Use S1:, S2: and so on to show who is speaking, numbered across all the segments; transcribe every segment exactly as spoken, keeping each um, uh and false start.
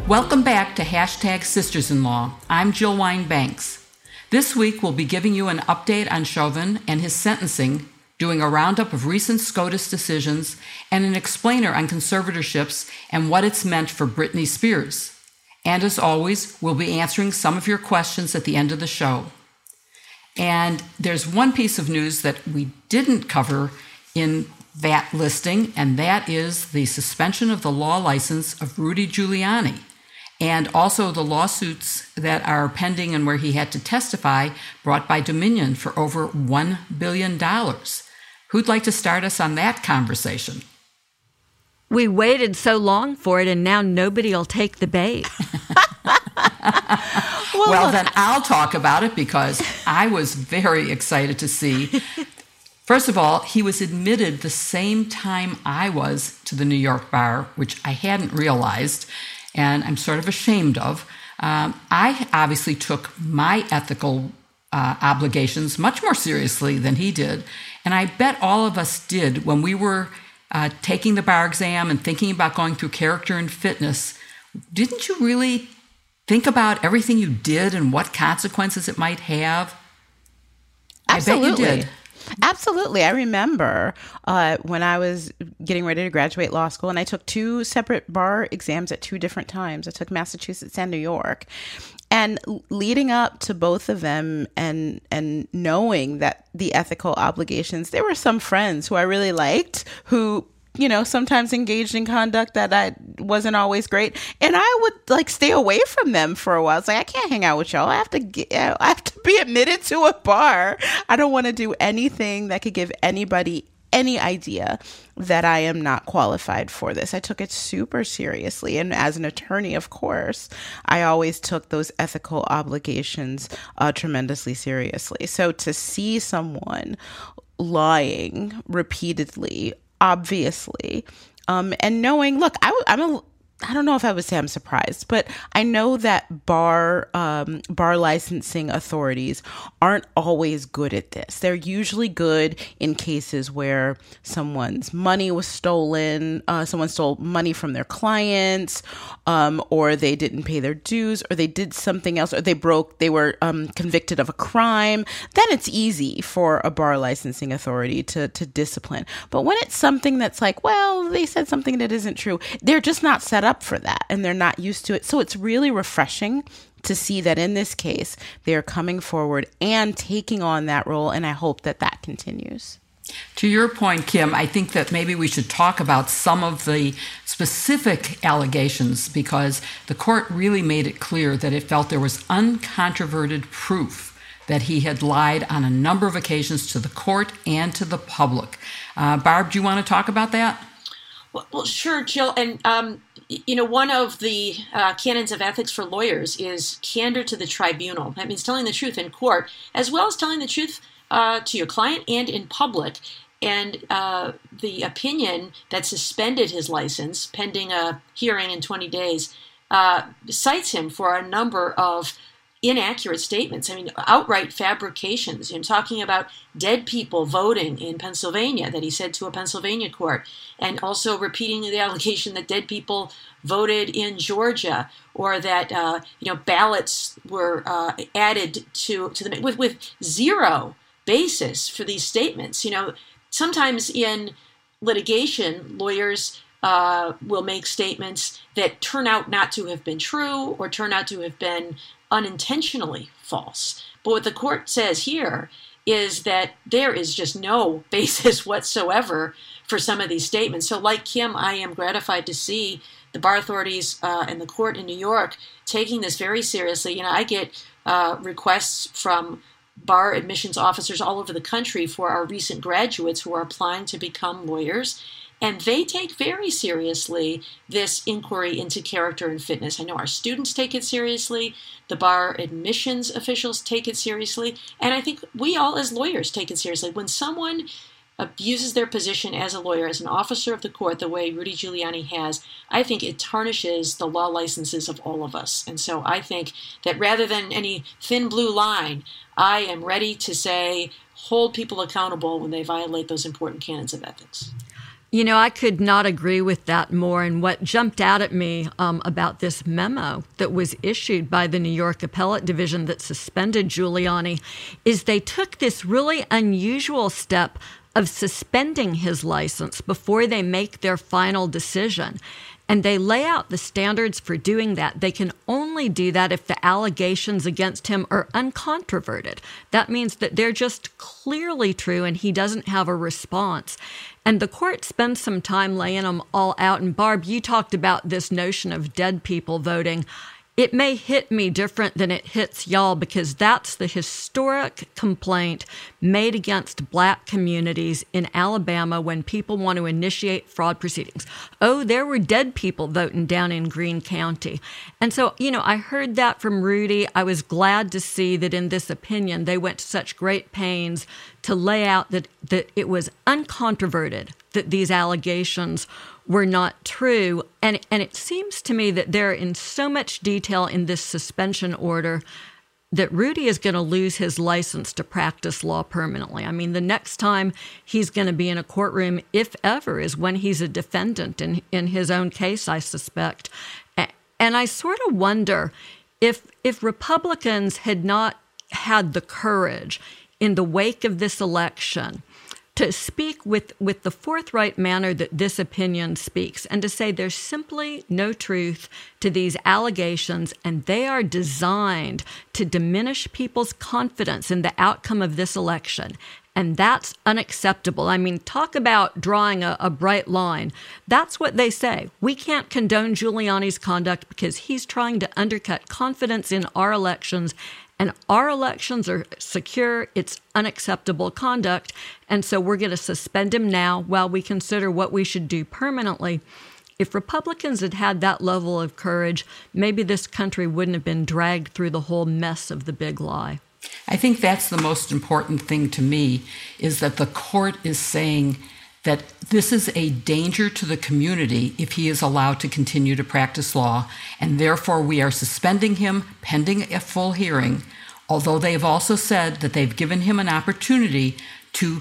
S1: Welcome back to Hashtag Sisters-in-Law. I'm Jill Wine-Banks. This week we'll be giving you an update on Chauvin and his sentencing, doing a roundup of recent SCOTUS decisions, and an explainer on conservatorships and what it's meant for Britney Spears. And as always, we'll be answering some of your questions at the end of the show. And there's one piece of news that we didn't cover in that listing, and that is the suspension of the law license of Rudy Giuliani, and also the lawsuits that are pending and where he had to testify, brought by Dominion for over one billion dollars. Who'd like to start us on that conversation?
S2: We waited so long for it, and now nobody will take the bait.
S1: well, well then I'll talk about it because I was very excited to see. First of all, he was admitted the same time I was to the New York bar, which I hadn't realized, and I'm sort of ashamed of. Um, I obviously took my ethical uh, obligations much more seriously than he did, and I bet all of us did when we were uh, taking the bar exam and thinking about going through character and fitness. Didn't you really think about everything you did and what consequences it might have?
S3: Absolutely.
S1: I bet you did.
S3: Absolutely. I remember uh, when I was getting ready to graduate law school, and I took two separate bar exams at two different times. I took Massachusetts and New York. And leading up to both of them and and knowing that the ethical obligations, there were some friends who I really liked who, you know, sometimes engaged in conduct that I wasn't always great. And I would like stay away from them for a while. It's like, I can't hang out with y'all. I have to get, I have to be admitted to a bar. I don't want to do anything that could give anybody any idea that I am not qualified for this. I took it super seriously. And as an attorney, of course, I always took those ethical obligations uh, tremendously seriously. So to see someone lying repeatedly, obviously, um, and knowing, look, I, I'm a, I don't know if I would say I'm surprised, but I know that bar um, bar licensing authorities aren't always good at this. They're usually good in cases where someone's money was stolen, uh, someone stole money from their clients, um, or they didn't pay their dues, or they did something else, or they broke, they were um, convicted of a crime. Then it's easy for a bar licensing authority to to discipline. But when it's something that's like, well, they said something that isn't true, they're just not set up for that, and they're not used to it. So it's really refreshing to see that in this case, they're coming forward and taking on that role, and I hope that that continues.
S1: To your point, Kim, I think that maybe we should talk about some of the specific allegations, because the court really made it clear that it felt there was uncontroverted proof that he had lied on a number of occasions to the court and to the public. Uh, Barb, do you want to talk about that?
S4: Well, well sure, Jill. And, um, you know, one of the uh, canons of ethics for lawyers is candor to the tribunal. That means telling the truth in court, as well as telling the truth uh, to your client and in public. And uh, the opinion that suspended his license pending a hearing in twenty days uh, cites him for a number of inaccurate statements. I mean, outright fabrications. You know, talking about dead people voting in Pennsylvania that he said to a Pennsylvania court, and also repeating the allegation that dead people voted in Georgia, or that uh, you know ballots were uh, added to to the with with zero basis for these statements. You know, sometimes in litigation, lawyers uh, will make statements that turn out not to have been true or turn out to have been unintentionally false. But what the court says here is that there is just no basis whatsoever for some of these statements. So like Kim, I am gratified to see the bar authorities uh, and the court in New York taking this very seriously. You know, I get uh, requests from bar admissions officers all over the country for our recent graduates who are applying to become lawyers. And they take very seriously this inquiry into character and fitness. I know our students take it seriously. The bar admissions officials take it seriously. And I think we all as lawyers take it seriously. When someone abuses their position as a lawyer, as an officer of the court, the way Rudy Giuliani has, I think it tarnishes the law licenses of all of us. And so I think that rather than any thin blue line, I am ready to say, hold people accountable when they violate those important canons of ethics.
S2: You know, I could not agree with that more. And what jumped out at me um, about this memo that was issued by the New York Appellate Division that suspended Giuliani is they took this really unusual step of suspending his license before they make their final decision. And they lay out the standards for doing that. They can only do that if the allegations against him are uncontroverted. That means that they're just clearly true and he doesn't have a response. And the court spends some time laying them all out. And Barb, you talked about this notion of dead people voting. It may hit me different than it hits y'all because that's the historic complaint made against black communities in Alabama when people want to initiate fraud proceedings. Oh, there were dead people voting down in Greene County. And so, you know, I heard that from Rudy. I was glad to see that in this opinion, they went to such great pains to lay out that, that it was uncontroverted that these allegations were not true. And, and it seems to me that they're in so much detail in this suspension order that Rudy is going to lose his license to practice law permanently. I mean, the next time he's going to be in a courtroom, if ever, is when he's a defendant in, in his own case, I suspect. And I sort of wonder if if Republicans had not had the courage in the wake of this election to speak with, with the forthright manner that this opinion speaks and to say there's simply no truth to these allegations and they are designed to diminish people's confidence in the outcome of this election. And that's unacceptable. I mean, talk about drawing a, a bright line. That's what they say. We can't condone Giuliani's conduct because he's trying to undercut confidence in our elections. And our elections are secure. It's unacceptable conduct. And so we're going to suspend him now while we consider what we should do permanently. If Republicans had had that level of courage, maybe this country wouldn't have been dragged through the whole mess of the big lie.
S1: I think that's the most important thing to me, is that the court is saying that this is a danger to the community if he is allowed to continue to practice law, and therefore we are suspending him pending a full hearing, although they have also said that they've given him an opportunity to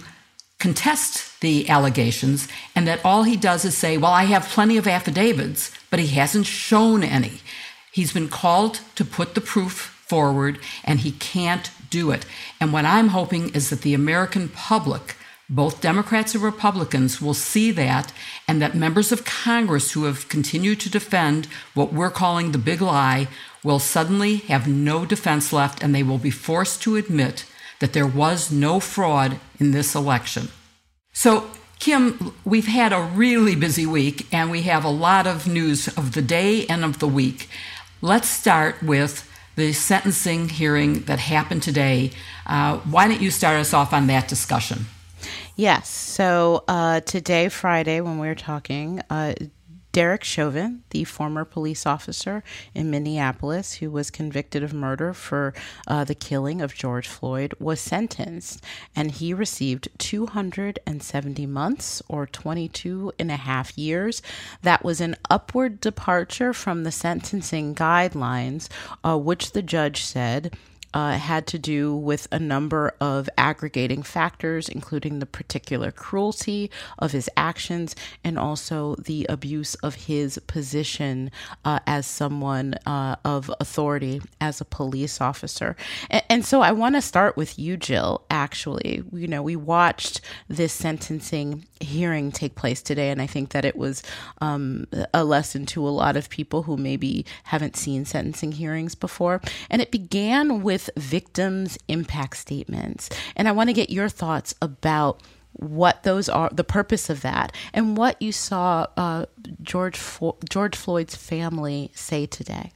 S1: contest the allegations, and that all he does is say, well, I have plenty of affidavits, but he hasn't shown any. He's been called to put the proof forward, and he can't do it. And what I'm hoping is that the American public, both Democrats and Republicans, will see that, and that members of Congress who have continued to defend what we're calling the big lie will suddenly have no defense left, and they will be forced to admit that there was no fraud in this election. So, Kim, we've had a really busy week, and we have a lot of news of the day and of the week. Let's start with the sentencing hearing that happened today. Uh, why don't you start us off on that discussion?
S3: Yes. So uh, today, Friday, when we were talking, uh, Derek Chauvin, the former police officer in Minneapolis who was convicted of murder for uh, the killing of George Floyd, was sentenced, and he received two hundred seventy months or twenty-two and a half years. That was an upward departure from the sentencing guidelines, uh, which the judge said Uh, had to do with a number of aggregating factors, including the particular cruelty of his actions and also the abuse of his position uh, as someone uh, of authority, as a police officer. And, and so I want to start with you, Jill, actually. You know, we watched this sentencing hearing take place today, and I think that it was um, a lesson to a lot of people who maybe haven't seen sentencing hearings before. And it began with victims' impact statements. And I want to get your thoughts about what those are, the purpose of that, and what you saw uh, George Fo- George Floyd's family say today.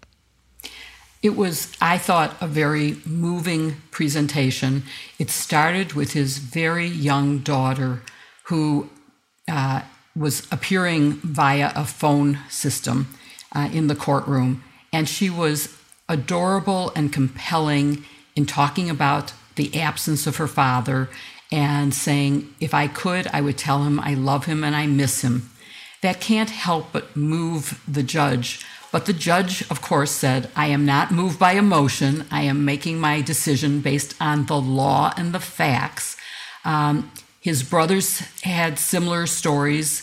S1: It was, I thought, a very moving presentation. It started with his very young daughter, who uh, was appearing via a phone system uh, in the courtroom, and she was adorable and compelling in talking about the absence of her father and saying, if I could, I would tell him I love him and I miss him. That can't help but move the judge. But the judge, of course, said, I am not moved by emotion. I am making my decision based on the law and the facts. Um, his brothers had similar stories.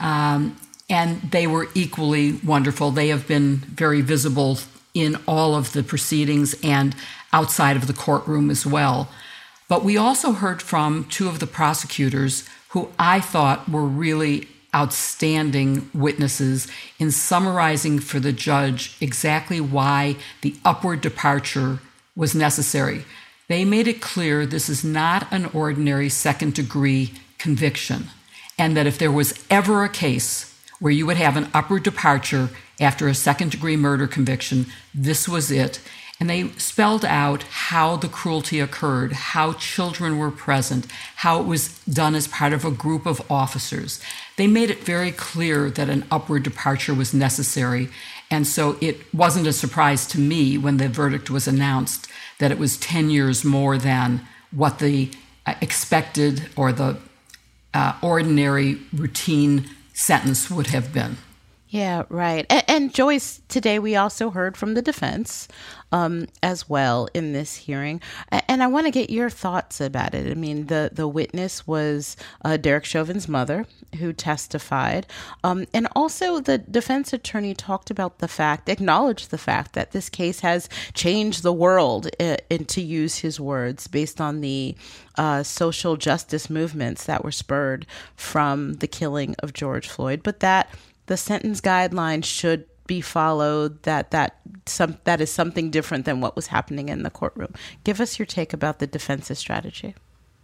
S1: Um, and they were equally wonderful. They have been very visible in all of the proceedings and outside of the courtroom as well. But we also heard from two of the prosecutors who I thought were really outstanding witnesses in summarizing for the judge exactly why the upward departure was necessary. They made it clear this is not an ordinary second-degree conviction, and that if there was ever a case where you would have an upward departure after a second-degree murder conviction, this was it. And they spelled out how the cruelty occurred, how children were present, how it was done as part of a group of officers. They made it very clear that an upward departure was necessary. And so it wasn't a surprise to me when the verdict was announced that it was ten years more than what the expected or the uh, ordinary routine sentence would have been.
S3: Yeah, right. And, and Joyce, today we also heard from the defense um, as well in this hearing. And I want to get your thoughts about it. I mean, the, the witness was uh, Derek Chauvin's mother who testified. Um, and also the defense attorney talked about the fact, acknowledged the fact that this case has changed the world, uh, and to use his words, based on the uh, social justice movements that were spurred from the killing of George Floyd, but that the sentence guidelines should be followed, that that some that is something different than what was happening in the courtroom. Give us your take about the defense's strategy.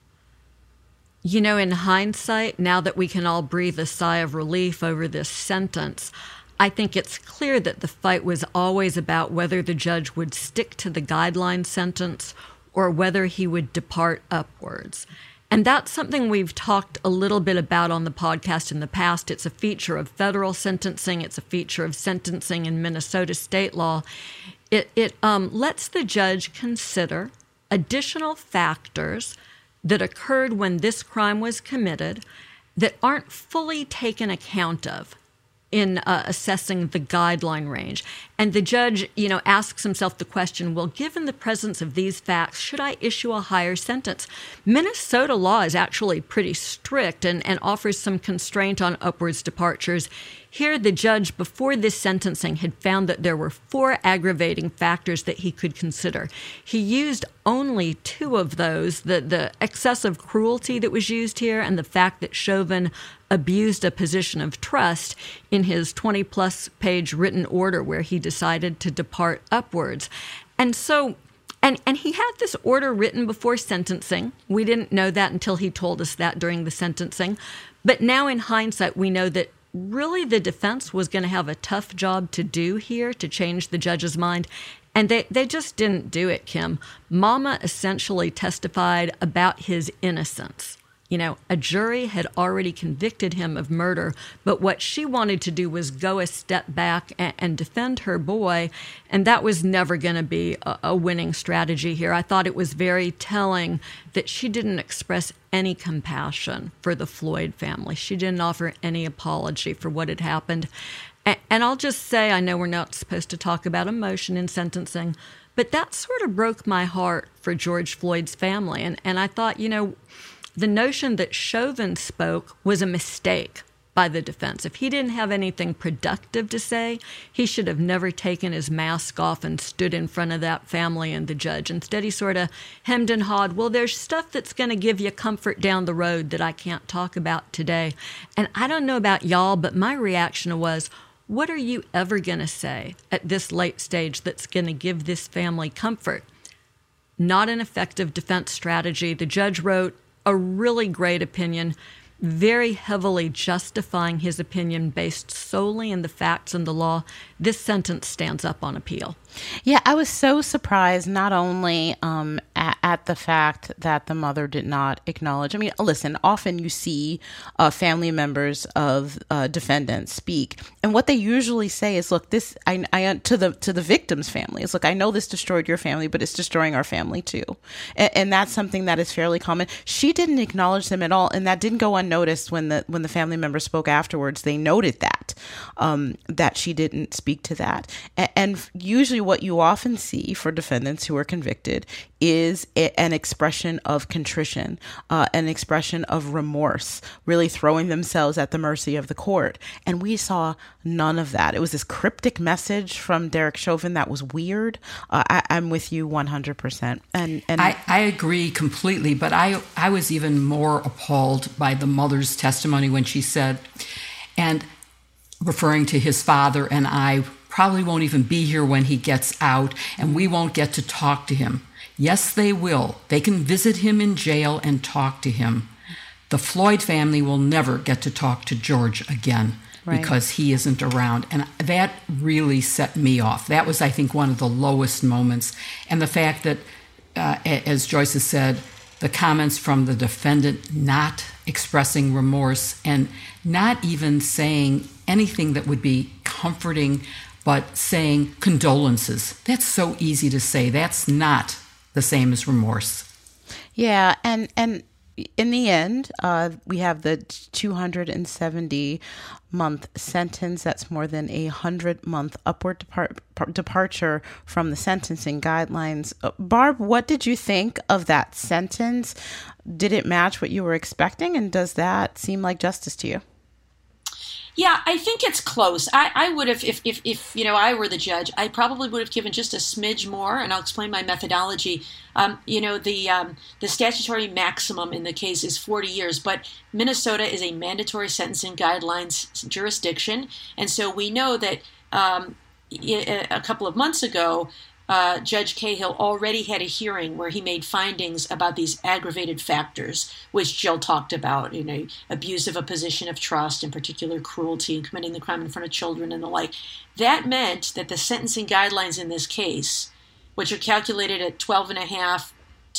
S2: You know, in hindsight, now that we can all breathe a sigh of relief over this sentence, I think it's clear that the fight was always about whether the judge would stick to the guideline sentence or whether he would depart upwards. And that's something we've talked a little bit about on the podcast in the past. It's a feature of federal sentencing. It's a feature of sentencing in Minnesota state law. It, it um, lets the judge consider additional factors that occurred when this crime was committed that aren't fully taken account of in uh, assessing the guideline range. And the judge, you know, asks himself the question, well, given the presence of these facts, should I issue a higher sentence? Minnesota law is actually pretty strict and, and offers some constraint on upwards departures. Here, the judge, before this sentencing, had found that there were four aggravating factors that he could consider. He used only two of those, the, the excessive cruelty that was used here and the fact that Chauvin abused a position of trust in his twenty-plus page written order where he decided to depart upwards. And so, and, and he had this order written before sentencing. We didn't know that until he told us that during the sentencing. But now in hindsight, we know that really the defense was going to have a tough job to do here to change the judge's mind. And they, they just didn't do it, Kim. Mama essentially testified about his innocence. You know, a jury had already convicted him of murder, but what she wanted to do was go a step back and, and defend her boy, and that was never going to be a, a winning strategy here. I thought it was very telling that she didn't express any compassion for the Floyd family. She didn't offer any apology for what had happened. And, and I'll just say, I know we're not supposed to talk about emotion in sentencing, but that sort of broke my heart for George Floyd's family. And, and I thought, you know, the notion that Chauvin spoke was a mistake by the defense. If he didn't have anything productive to say, he should have never taken his mask off and stood in front of that family and the judge. Instead, he sort of hemmed and hawed, well, there's stuff that's going to give you comfort down the road that I can't talk about today. And I don't know about y'all, but my reaction was, what are you ever going to say at this late stage that's going to give this family comfort? Not an effective defense strategy. The judge wrote a really great opinion, very heavily justifying his opinion based solely in the facts and the law. This sentence stands up on appeal.
S3: Yeah, I was so surprised not only um, at, at the fact that the mother did not acknowledge. I mean, listen, often you see uh, family members of uh, defendants speak, and what they usually say is, "Look, this I, I to the to the victim's family is, look, I know this destroyed your family, but it's destroying our family too," and, and that's something that is fairly common. She didn't acknowledge them at all, and that didn't go unnoticed when the when the family member spoke afterwards. They noted that um, that she didn't speak to that, and, and usually what you often see for defendants who are convicted is a, an expression of contrition, uh, an expression of remorse, really throwing themselves at the mercy of the court. And we saw none of that. It was this cryptic message from Derek Chauvin that was weird. Uh, I, I'm with you one hundred percent. And, and
S1: I, I agree completely, but I, I was even more appalled by the mother's testimony when she said, and referring to his father and I probably won't even be here when he gets out, and we won't get to talk to him. Yes, they will. They can visit him in jail and talk to him. The Floyd family will never get to talk to George again right. because he isn't around. And that really set me off. That was, I think, one of the lowest moments. And the fact that, uh, as Joyce has said, the comments from the defendant not expressing remorse and not even saying anything that would be comforting, but saying condolences. That's so easy to say. That's not the same as remorse.
S3: Yeah, and and in the end, uh, we have the two hundred seventy month sentence. That's more than a hundred month upward depart- departure from the sentencing guidelines. Uh, Barb, what did you think of that sentence? Did it match what you were expecting, and does that seem like justice to you?
S4: Yeah, I think it's close. I, I would have, if, if, if, you know, I were the judge, I probably would have given just a smidge more, and I'll explain my methodology. Um, you know, the um, the statutory maximum in the case is forty years, but Minnesota is a mandatory sentencing guidelines jurisdiction, and so we know that um, a couple of months ago, Uh, Judge Cahill already had a hearing where he made findings about these aggravated factors, which Jill talked about, you know, abuse of a position of trust, in particular cruelty, and committing the crime in front of children and the like. That meant that the sentencing guidelines in this case, which are calculated at twelve and a half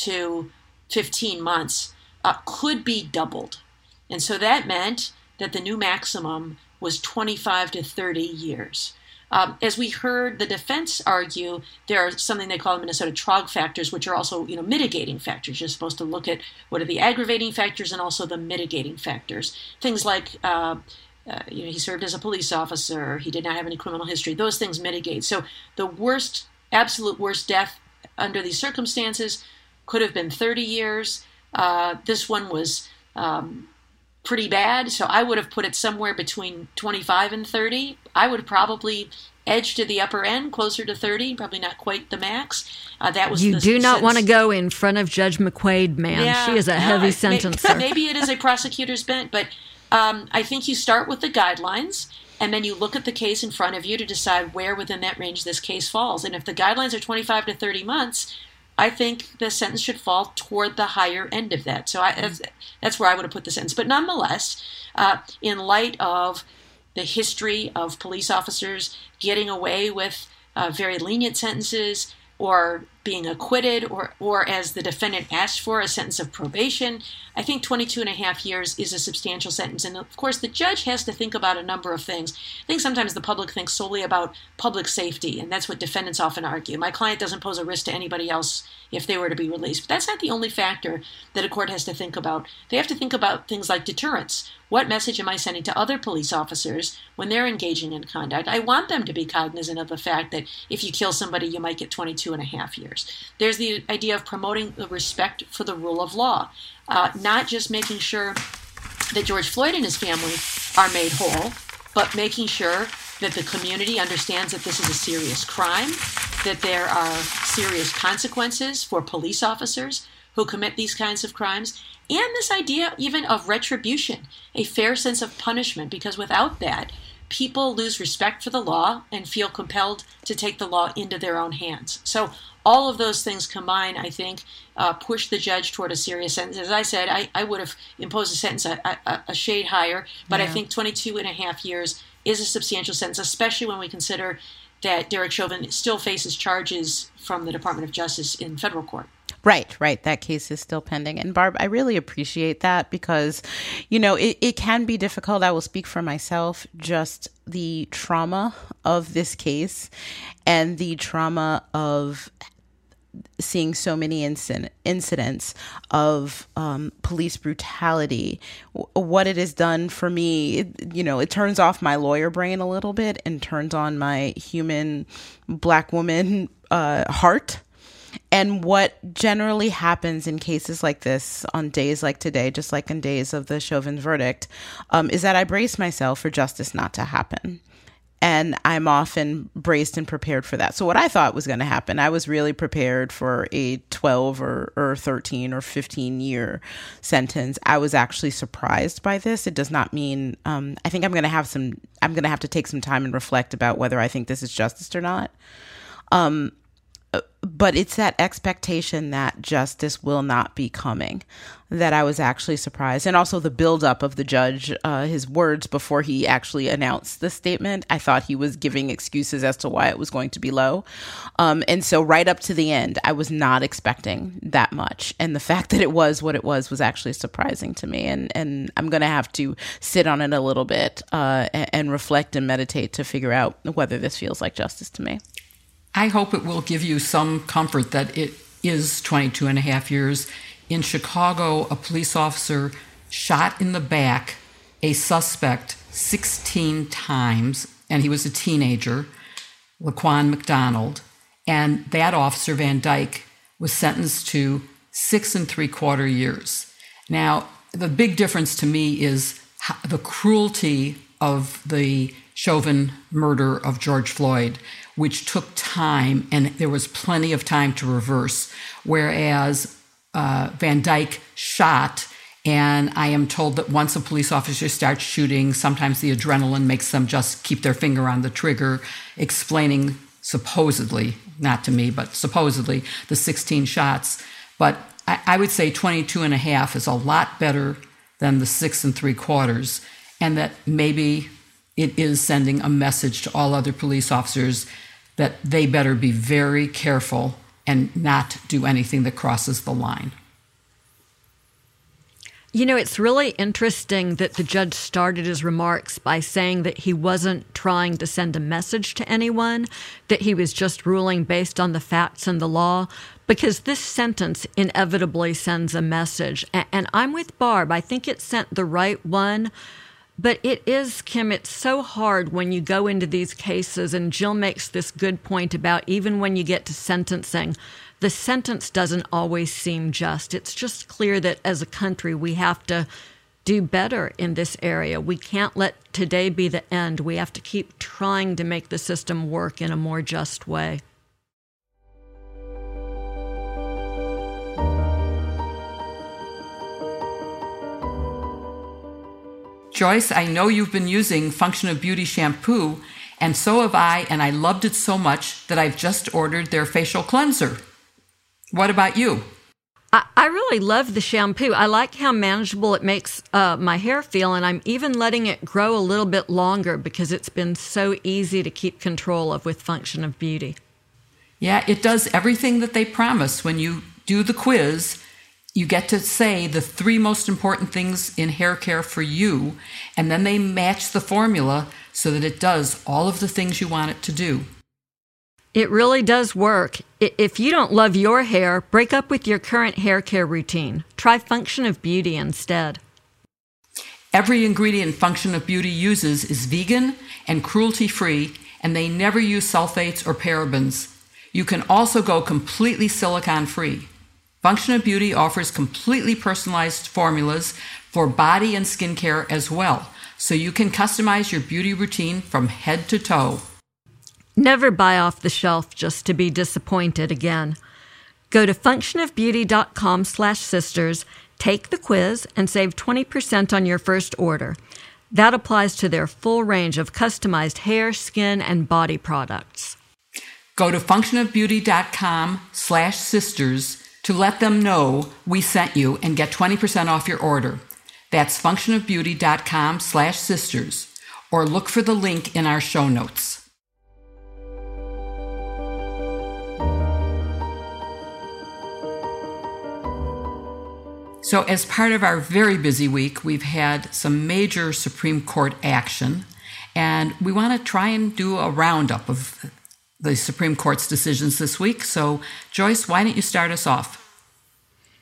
S4: to fifteen months, uh, could be doubled. And so that meant that the new maximum was twenty-five to thirty years. Um, as we heard the defense argue, there are something they call the Minnesota Trog factors, which are also, you know, mitigating factors. You're supposed to look at what are the aggravating factors and also the mitigating factors. Things like, uh, uh, you know, he served as a police officer, he did not have any criminal history. Those things mitigate. So the worst, absolute worst death under these circumstances could have been thirty years. Uh, this one was um, pretty bad, so I would have put it somewhere between twenty-five and thirty. I would probably edge to the upper end, closer to thirty, probably not quite the max. Uh, that was
S2: you
S4: the
S2: do not
S4: sentence.
S2: want to go in front of Judge McQuaid, man.
S4: Yeah,
S2: she is a
S4: no,
S2: heavy
S4: it,
S2: sentencer.
S4: Maybe it is a prosecutor's bent, but um, I think you start with the guidelines, and then you look at the case in front of you to decide where within that range this case falls. And if the guidelines are twenty-five to thirty months, I think the sentence should fall toward the higher end of that. So I, that's, that's where I would have put the sentence. But nonetheless, uh, in light of the history of police officers getting away with uh, very lenient sentences or being acquitted or, or as the defendant asked for, a sentence of probation, I think twenty-two and a half years is a substantial sentence. And of course, the judge has to think about a number of things. I think sometimes the public thinks solely about public safety, and that's what defendants often argue. My client doesn't pose a risk to anybody else if they were to be released. But that's not the only factor that a court has to think about. They have to think about things like deterrence. What message am I sending to other police officers when they're engaging in conduct? I want them to be cognizant of the fact that if you kill somebody, you might get twenty-two and a half years. There's the idea of promoting the respect for the rule of law, uh, not just making sure that George Floyd and his family are made whole, but making sure that the community understands that this is a serious crime, that there are serious consequences for police officers who commit these kinds of crimes, and this idea even of retribution, a fair sense of punishment, because without that, people lose respect for the law and feel compelled to take the law into their own hands. So all of those things combined, I think, uh, push the judge toward a serious sentence. As I said, I, I would have imposed a sentence a, a, a shade higher, but yeah. I think twenty-two and a half years is a substantial sentence, especially when we consider that Derek Chauvin still faces charges from the Department of Justice in federal court.
S3: Right, right. That case is still pending. And Barb, I really appreciate that because, you know, it, it can be difficult. I will speak for myself, just the trauma of this case and the trauma of seeing so many incident, incidents of um, police brutality. W- what it has done for me, it, you know, it turns off my lawyer brain a little bit and turns on my human Black woman uh, heart. And what generally happens in cases like this on days like today, just like in days of the Chauvin verdict, um, is that I brace myself for justice not to happen. And I'm often braced and prepared for that. So what I thought was going to happen, I was really prepared for a twelve or, or thirteen or fifteen year sentence. I was actually surprised by this. It does not mean, um, I think I'm going to have some, I'm going to have to take some time and reflect about whether I think this is justice or not. Um, but it's that expectation that justice will not be coming that I was actually surprised. And also the buildup of the judge, uh, his words before he actually announced the statement. I thought he was giving excuses as to why it was going to be low. Um, and so right up to the end, I was not expecting that much. And the fact that it was what it was was actually surprising to me. And, and I'm going to have to sit on it a little bit uh, and, and reflect and meditate to figure out whether this feels like justice to me.
S1: I hope it will give you some comfort that it is twenty-two and a half years. In Chicago, a police officer shot in the back a suspect sixteen times, and he was a teenager, Laquan McDonald. And that officer, Van Dyke, was sentenced to six and three quarter years. Now, the big difference to me is the cruelty of the Chauvin murder of George Floyd, which took time, and there was plenty of time to reverse, whereas uh, Van Dyke shot, and I am told that once a police officer starts shooting, sometimes the adrenaline makes them just keep their finger on the trigger, explaining supposedly, not to me, but supposedly, the sixteen shots. But I, I would say twenty-two and a half is a lot better than the six and three quarters, and that maybe it is sending a message to all other police officers that they better be very careful and not do anything that crosses the line.
S2: You know, it's really interesting that the judge started his remarks by saying that he wasn't trying to send a message to anyone, that he was just ruling based on the facts and the law, because this sentence inevitably sends a message. And I'm with Barb. I think it sent the right one. But it is, Kim, it's so hard when you go into these cases, and Jill makes this good point about even when you get to sentencing, the sentence doesn't always seem just. It's just clear that as a country, we have to do better in this area. We can't let today be the end. We have to keep trying to make the system work in a more just way.
S1: Joyce, I know you've been using Function of Beauty shampoo, and so have I, and I loved it so much that I've just ordered their facial cleanser. What about you?
S2: I, I really love the shampoo. I like how manageable it makes uh, my hair feel, and I'm even letting it grow a little bit longer because it's been so easy to keep control of with Function of Beauty.
S1: Yeah, it does everything that they promise. When you do the quiz, you get to say the three most important things in hair care for you, and then they match the formula so that it does all of the things you want it to do.
S2: It really does work. If you don't love your hair, break up with your current hair care routine. Try Function of Beauty instead.
S1: Every ingredient Function of Beauty uses is vegan and cruelty-free, and they never use sulfates or parabens. You can also go completely silicone-free. Function of Beauty offers completely personalized formulas for body and skincare as well, so you can customize your beauty routine from head to toe.
S2: Never buy off the shelf just to be disappointed again. Go to functionofbeauty.com slash sisters, take the quiz, and save twenty percent on your first order. That applies to their full range of customized hair, skin, and body products.
S1: Go to functionofbeauty.com slash sisters to let them know we sent you and get twenty percent off your order. That's functionofbeauty.com slash sisters, or look for the link in our show notes. So as part of our very busy week, we've had some major Supreme Court action, and we want to try and do a roundup of the Supreme Court's decisions this week. So, Joyce, why don't you start us off?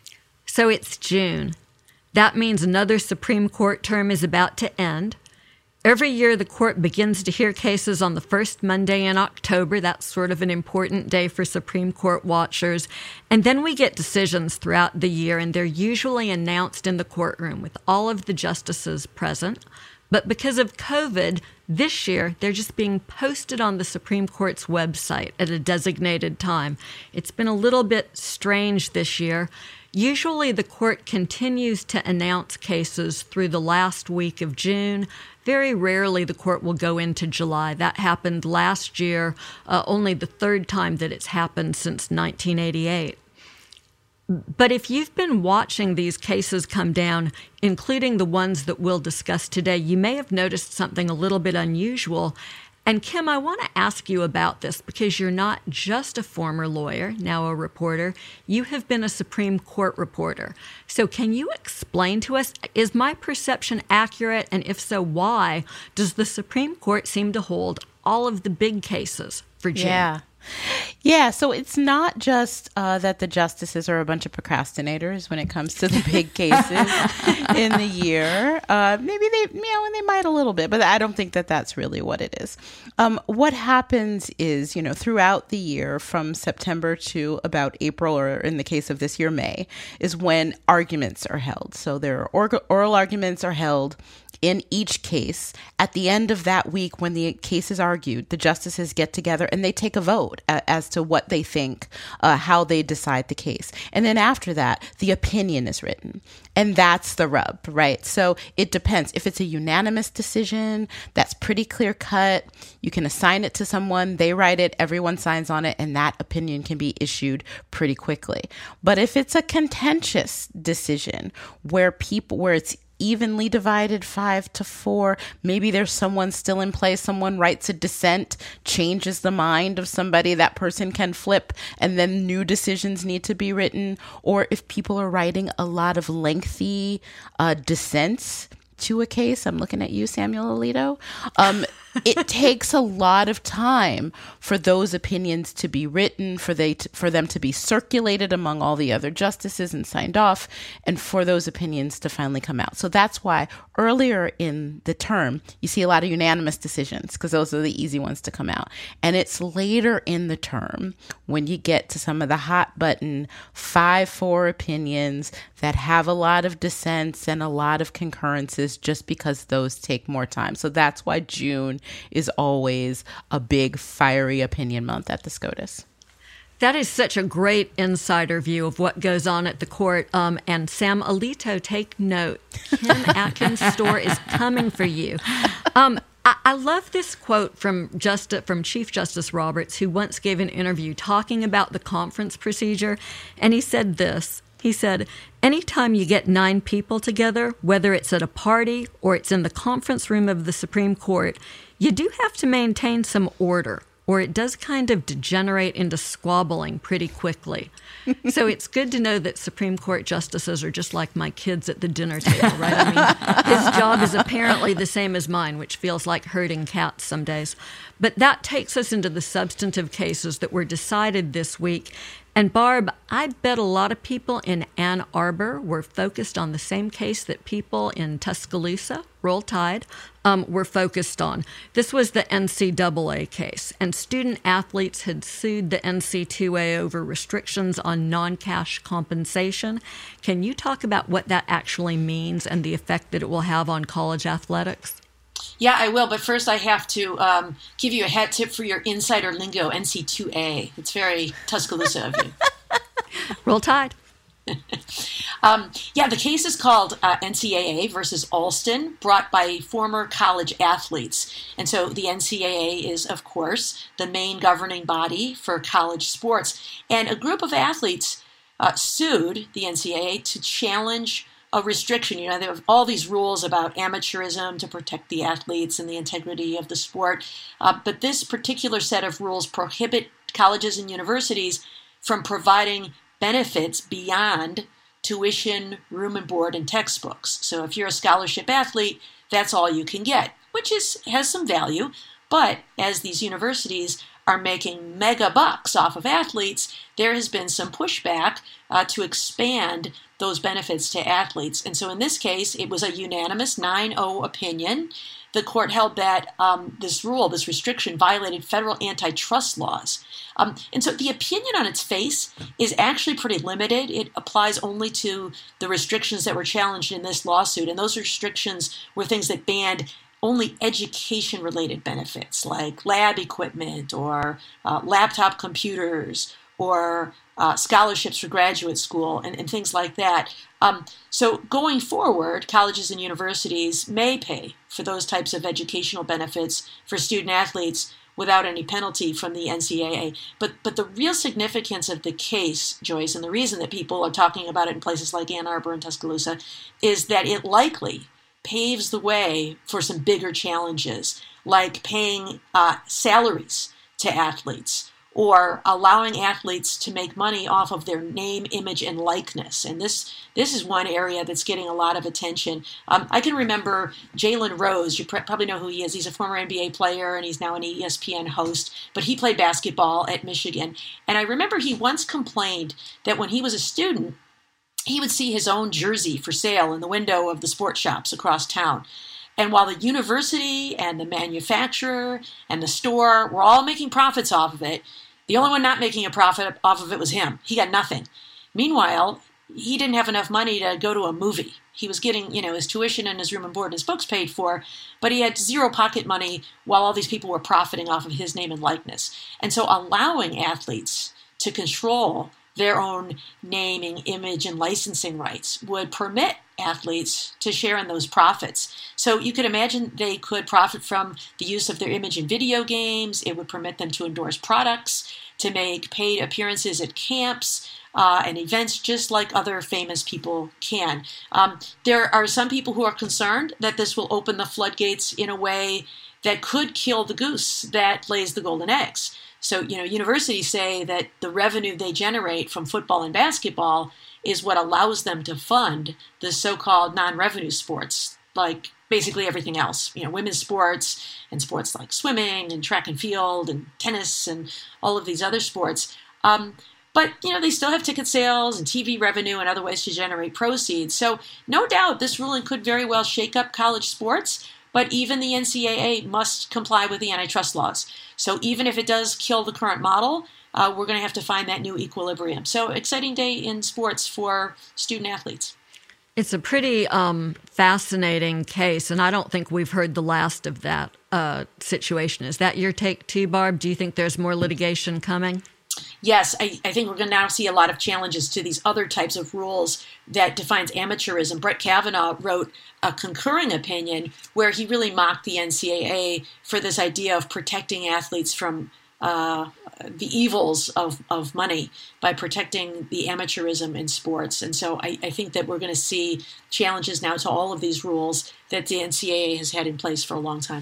S2: So it's June. That means another Supreme Court term is about to end. Every year, the court begins to hear cases on the first Monday in October. That's sort of an important day for Supreme Court watchers. And then we get decisions throughout the year, and they're usually announced in the courtroom with all of the justices present. But because of COVID, this year, they're just being posted on the Supreme Court's website at a designated time. It's been a little bit strange this year. Usually, the court continues to announce cases through the last week of June. Very rarely the court will go into July. That happened last year, uh, only the third time that it's happened since nineteen eighty-eight. But if you've been watching these cases come down, including the ones that we'll discuss today, you may have noticed something a little bit unusual. And Kim, I want to ask you about this because you're not just a former lawyer, now a reporter. You have been a Supreme Court reporter. So can you explain to us, is my perception accurate? And if so, why does the Supreme Court seem to hold all of the big cases for June?
S3: Yeah. Yeah, so it's not just uh, that the justices are a bunch of procrastinators when it comes to the big cases in the year. Uh, maybe they, you know, and they might a little bit, but I don't think that that's really what it is. Um, what happens is, you know, throughout the year from September to about April, or in the case of this year, May, is when arguments are held. So there are or- oral arguments are held in each case. At the end of that week, when the case is argued, the justices get together and they take a vote as to what they think, uh, how they decide the case. And then after that, the opinion is written. And that's the rub, right? So it depends. If it's a unanimous decision, that's pretty clear cut. You can assign it to someone, they write it, everyone signs on it, and that opinion can be issued pretty quickly. But if it's a contentious decision where people, where it's evenly divided five to four. Maybe there's someone still in place. Someone writes a dissent, changes the mind of somebody. That person can flip, and then new decisions need to be written. Or if people are writing a lot of lengthy uh, dissents to a case, I'm looking at you, Samuel Alito. Um, it takes a lot of time for those opinions to be written, for they to, for them to be circulated among all the other justices and signed off, and for those opinions to finally come out. So that's why earlier in the term, you see a lot of unanimous decisions, because those are the easy ones to come out. And it's later in the term when you get to some of the hot button five four opinions that have a lot of dissents and a lot of concurrences, just because those take more time. So that's why June is always a big fiery opinion month at the SCOTUS.
S2: That is such a great insider view of what goes on at the court. Um, and Sam Alito, take note. Kim Atkins' store is coming for you. Um, I, I love this quote from Justice, from Chief Justice Roberts, who once gave an interview talking about the conference procedure. And he said this. He said, anytime you get nine people together, whether it's at a party or it's in the conference room of the Supreme Court, you do have to maintain some order, or it does kind of degenerate into squabbling pretty quickly. So it's good to know that Supreme Court justices are just like my kids at the dinner table, right? I mean, his job is apparently the same as mine, which feels like herding cats some days. But that takes us into the substantive cases that were decided this week. And Barb, I bet a lot of people in Ann Arbor were focused on the same case that people in Tuscaloosa, Roll Tide, um, were focused on. This was the N C double A case, and student athletes had sued the N C two A over restrictions on non-cash compensation. Can you talk about what that actually means and the effect that it will have on college athletics?
S4: Yeah, I will. But first, I have to um, give you a hat tip for your insider lingo, N C two A. It's very Tuscaloosa of you.
S2: Roll Tide.
S4: um, yeah, the case is called uh, N C double A versus Alston, brought by former college athletes. And so the N C double A is, of course, the main governing body for college sports. And a group of athletes uh, sued the N C double A to challenge a restriction. You know, there are all these rules about amateurism to protect the athletes and the integrity of the sport. Uh, but this particular set of rules prohibit colleges and universities from providing benefits beyond tuition, room and board, and textbooks. So if you're a scholarship athlete, that's all you can get, which is has some value. But as these universities are making mega bucks off of athletes, there has been some pushback uh, to expand those benefits to athletes. And so in this case, it was a unanimous nine oh opinion. The court held that um, this rule, this restriction, violated federal antitrust laws. Um, and so the opinion on its face is actually pretty limited. It applies only to the restrictions that were challenged in this lawsuit. And those restrictions were things that banned only education-related benefits like lab equipment or uh, laptop computers or uh, scholarships for graduate school and, and things like that. Um, so going forward, colleges and universities may pay for those types of educational benefits for student athletes without any penalty from the N C double A. But but the real significance of the case, Joyce, and the reason that people are talking about it in places like Ann Arbor and Tuscaloosa, is that it likely paves the way for some bigger challenges, like paying uh, salaries to athletes or allowing athletes to make money off of their name, image, and likeness. And this this is one area that's getting a lot of attention. Um, I can remember Jalen Rose. You pr- probably know who he is. He's a former N B A player, and he's now an E S P N host. But he played basketball at Michigan. And I remember he once complained that when he was a student, he would see his own jersey for sale in the window of the sports shops across town. And while the university and the manufacturer and the store were all making profits off of it, the only one not making a profit off of it was him. He got nothing. Meanwhile, he didn't have enough money to go to a movie. He was getting, you know, his tuition and his room and board and his books paid for, but he had zero pocket money while all these people were profiting off of his name and likeness. And so allowing athletes to control their own naming, image, and licensing rights would permit athletes to share in those profits. So you could imagine they could profit from the use of their image in video games. It would permit them to endorse products, to make paid appearances at camps uh, and events just like other famous people can. Um, there are some people who are concerned that this will open the floodgates in a way that could kill the goose that lays the golden eggs. So, you know, universities say that the revenue they generate from football and basketball is what allows them to fund the so-called non-revenue sports, like basically everything else, you know, women's sports and sports like swimming and track and field and tennis and all of these other sports. Um, but, you know, they still have ticket sales and T V revenue and other ways to generate proceeds. So no doubt this ruling could very well shake up college sports. But even the N C double A must comply with the antitrust laws. So even if it does kill the current model, uh, we're going to have to find that new equilibrium. So exciting day in sports for student athletes.
S2: It's a pretty um, fascinating case, and I don't think we've heard the last of that uh, situation. Is that your take too, Barb? Do you think there's more litigation coming?
S4: Yes, I, I think we're going to now see a lot of challenges to these other types of rules that defines amateurism. Brett Kavanaugh wrote a concurring opinion where he really mocked the N C double A for this idea of protecting athletes from uh, the evils of, of money by protecting the amateurism in sports. And so I, I think that we're going to see challenges now to all of these rules that the N C double A has had in place for a long time.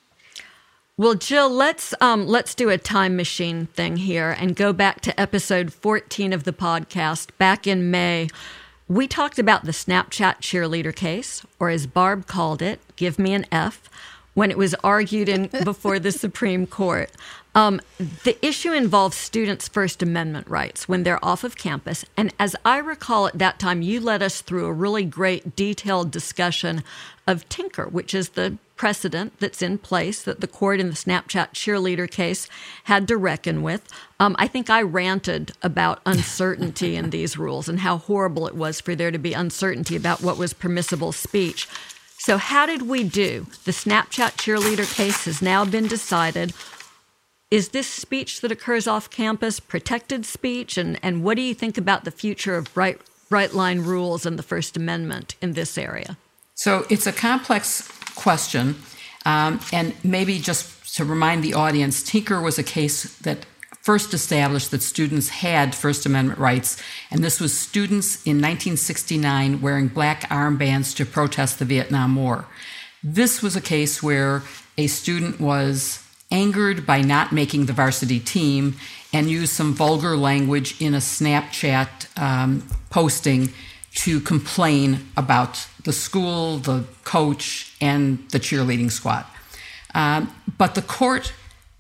S2: Well, Jill, let's um, let's do a time machine thing here and go back to episode fourteen of the podcast. Back in May, we talked about the Snapchat cheerleader case, or as Barb called it, give me an F, when it was argued in before the Supreme Court. Um, the issue involves students' First Amendment rights when they're off of campus. And as I recall at that time, you led us through a really great detailed discussion of Tinker, which is the precedent that's in place that the court in the Snapchat cheerleader case had to reckon with. Um, I think I ranted about uncertainty in these rules and how horrible it was for there to be uncertainty about what was permissible speech. So how did we do? The Snapchat cheerleader case has now been decided. Is this speech that occurs off campus protected speech? And, and what do you think about the future of bright, bright line rules and the First Amendment in this area?
S1: So it's a complex question. Um, and maybe just to remind the audience, Tinker was a case that first established that students had First Amendment rights. And this was students in nineteen sixty-nine wearing black armbands to protest the Vietnam War. This was a case where a student was angered by not making the varsity team and used some vulgar language in a Snapchat um, posting to complain about the school, the coach, and the cheerleading squad. Um, but the court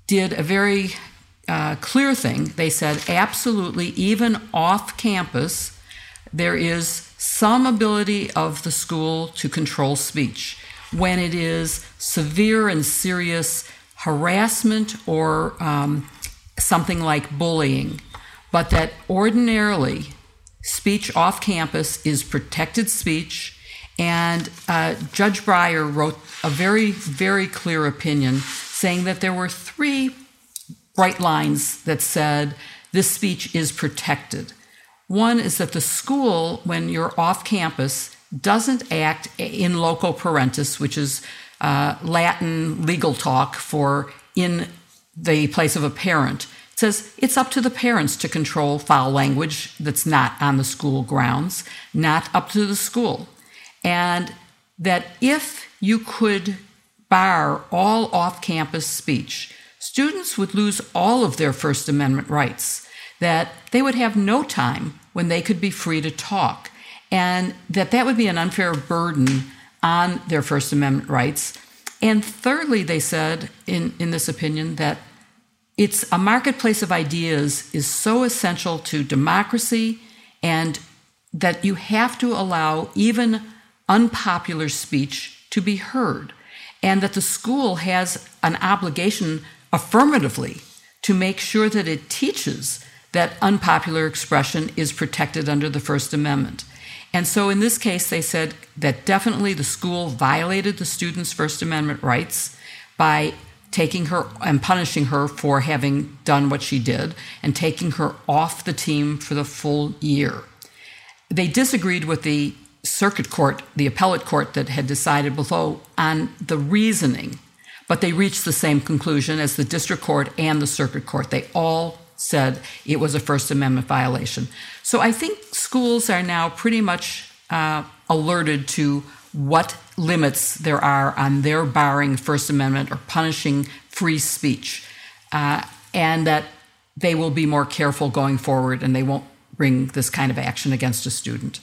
S1: did a very uh, clear thing. They said, absolutely, even off campus, there is some ability of the school to control speech when it is severe and serious harassment or um, something like bullying, but that ordinarily speech off campus is protected speech. And uh, Judge Breyer wrote a very, very clear opinion saying that there were three bright lines that said this speech is protected. One is that the school, when you're off campus, doesn't act in loco parentis, which is uh, Latin legal talk for in the place of a parent. It says it's up to the parents to control foul language that's not on the school grounds, not up to the school. And that if you could bar all off-campus speech, students would lose all of their First Amendment rights, that they would have no time when they could be free to talk, and that that would be an unfair burden on their First Amendment rights. And thirdly, they said in, in this opinion that it's a marketplace of ideas is so essential to democracy, and that you have to allow even unpopular speech to be heard, and that the school has an obligation affirmatively to make sure that it teaches that unpopular expression is protected under the First Amendment. And so in this case, they said that definitely the school violated the student's First Amendment rights by taking her and punishing her for having done what she did and taking her off the team for the full year. They disagreed with the circuit court, the appellate court that had decided below on the reasoning, but they reached the same conclusion as the district court and the circuit court. They all said it was a First Amendment violation. So I think schools are now pretty much uh, alerted to what limits there are on their barring First Amendment or punishing free speech, uh, and that they will be more careful going forward and they won't bring this kind of action against a student.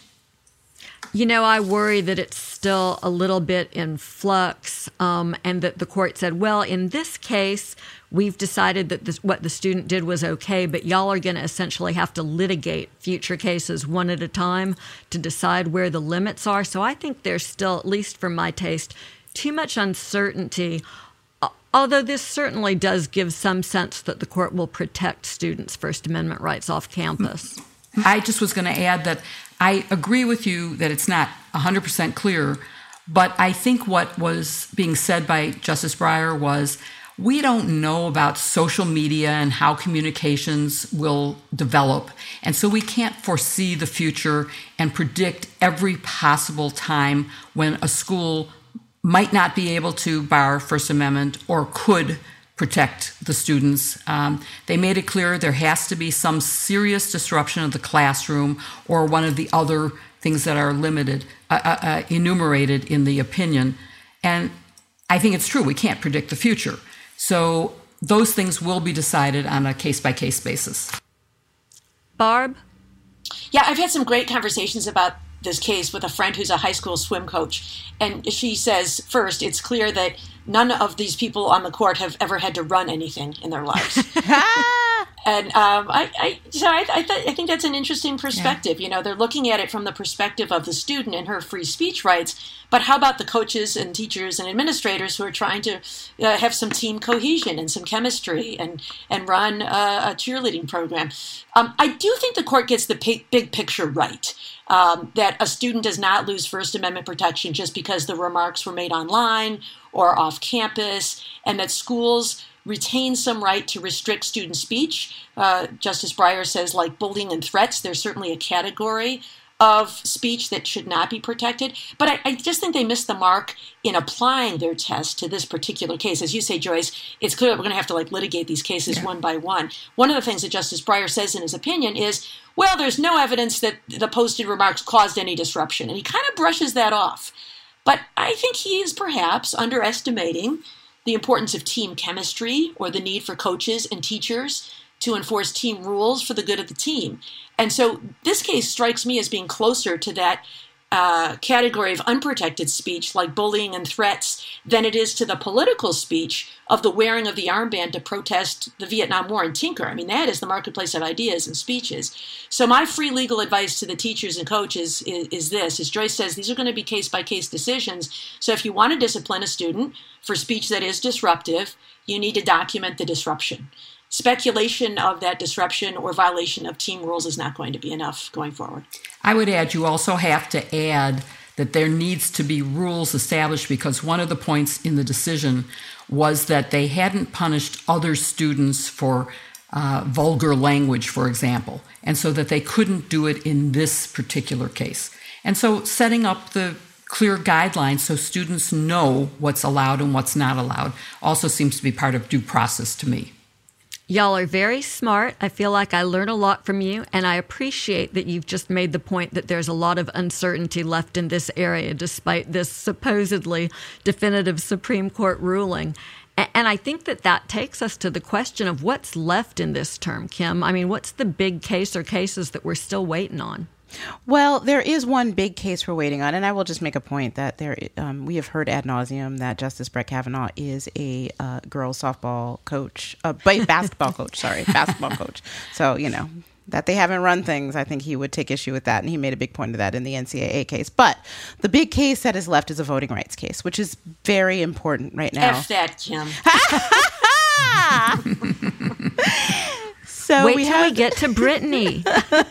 S2: You know, I worry that it's still a little bit in flux, um, and that the court said, well, in this case, we've decided that this, what the student did was okay, but y'all are going to essentially have to litigate future cases one at a time to decide where the limits are. So I think there's still, at least for my taste, too much uncertainty, although this certainly does give some sense that the court will protect students' First Amendment rights off campus.
S1: I just was going to add that I agree with you that it's not one hundred percent clear, but I think what was being said by Justice Breyer was, we don't know about social media and how communications will develop, and so we can't foresee the future and predict every possible time when a school might not be able to bar First Amendment or could protect the students. Um, they made it clear there has to be some serious disruption of the classroom or one of the other things that are limited, uh, uh, enumerated in the opinion. And I think it's true. We can't predict the future. So those things will be decided on a case-by-case basis.
S2: Barb?
S4: Yeah, I've had some great conversations about this case with a friend who's a high school swim coach. And she says, first, it's clear that none of these people on the court have ever had to run anything in their lives. And um, I, I, so I, I, th- I think that's an interesting perspective. Yeah. You know, they're looking at it from the perspective of the student and her free speech rights. But how about the coaches and teachers and administrators who are trying to uh, have some team cohesion and some chemistry and, and run uh, a cheerleading program? Um, I do think the court gets the p- big picture right. Um, that a student does not lose First Amendment protection just because the remarks were made online or off campus, and that schools retain some right to restrict student speech. Uh, Justice Breyer says, like bullying and threats, there's certainly a category of speech that should not be protected. But I, I just think they missed the mark in applying their test to this particular case. As you say, Joyce, it's clear that we're going to have to like litigate these cases yeah. one by one. One of the things that Justice Breyer says in his opinion is, well, there's no evidence that the posted remarks caused any disruption. And he kind of brushes that off. But I think he is perhaps underestimating the importance of team chemistry or the need for coaches and teachers to enforce team rules for the good of the team. And so this case strikes me as being closer to that uh, category of unprotected speech, like bullying and threats, than it is to the political speech of the wearing of the armband to protest the Vietnam War and tinker. I mean, that is the marketplace of ideas and speeches. So my free legal advice to the teachers and coaches is, is this. As Joyce says, these are going to be case-by-case decisions. So if you want to discipline a student for speech that is disruptive, you need to document the disruption. Speculation of that disruption or violation of team rules is not going to be enough going forward.
S1: I would add, you also have to add that there needs to be rules established, because one of the points in the decision was that they hadn't punished other students for uh, vulgar language, for example, and so that they couldn't do it in this particular case. And so setting up the clear guidelines so students know what's allowed and what's not allowed also seems to be part of due process to me.
S2: Y'all are very smart. I feel like I learn a lot from you, and I appreciate that you've just made the point that there's a lot of uncertainty left in this area despite this supposedly definitive Supreme Court ruling. And I think that that takes us to the question of what's left in this term, Kim. I mean, what's the big case or cases that we're still waiting on?
S3: Well, there is one big case we're waiting on, and I will just make a point that there um, we have heard ad nauseum that Justice Brett Kavanaugh is a uh, girls softball coach, uh, basketball coach, sorry, basketball coach. So, you know, that they haven't run things, I think he would take issue with that, and he made a big point of that in the N C double A case. But the big case that is left is a voting rights case, which is very important right now.
S4: F that, Kim.
S3: So
S2: Wait
S3: we
S2: till
S3: have,
S2: we get to Brittany.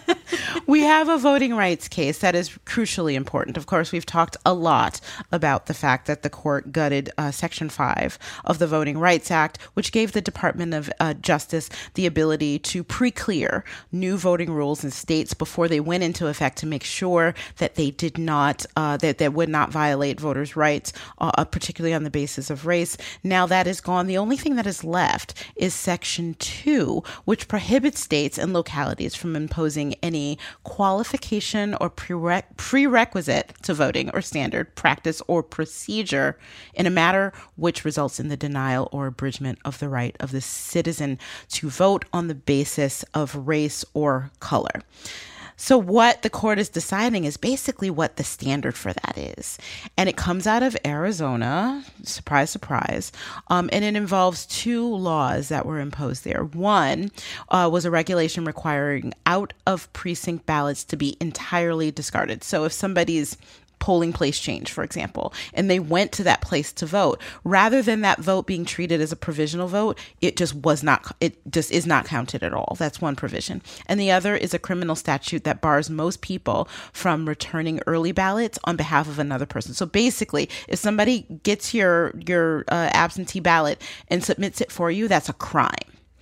S3: We have a voting rights case that is crucially important. Of course, we've talked a lot about the fact that the court gutted uh, Section five of the Voting Rights Act, which gave the Department of uh, Justice the ability to pre-clear new voting rules in states before they went into effect to make sure that they did not, uh, that they would not violate voters' rights, uh, particularly on the basis of race. Now that is gone. The only thing that is left is Section two, which prohibits states and localities from imposing any qualification or prere- prerequisite to voting or standard practice or procedure in a matter which results in the denial or abridgment of the right of the citizen to vote on the basis of race or color. So what the court is deciding is basically what the standard for that is. And it comes out of Arizona, surprise, surprise, um, and it involves two laws that were imposed there. One uh, was a regulation requiring out-of-precinct ballots to be entirely discarded. So if somebody's polling place change, for example, and they went to that place to vote, rather than that vote being treated as a provisional vote, it just was not, it just is not counted at all. That's one provision. And the other is a criminal statute that bars most people from returning early ballots on behalf of another person. So basically, if somebody gets your, your uh, absentee ballot and submits it for you, that's a crime.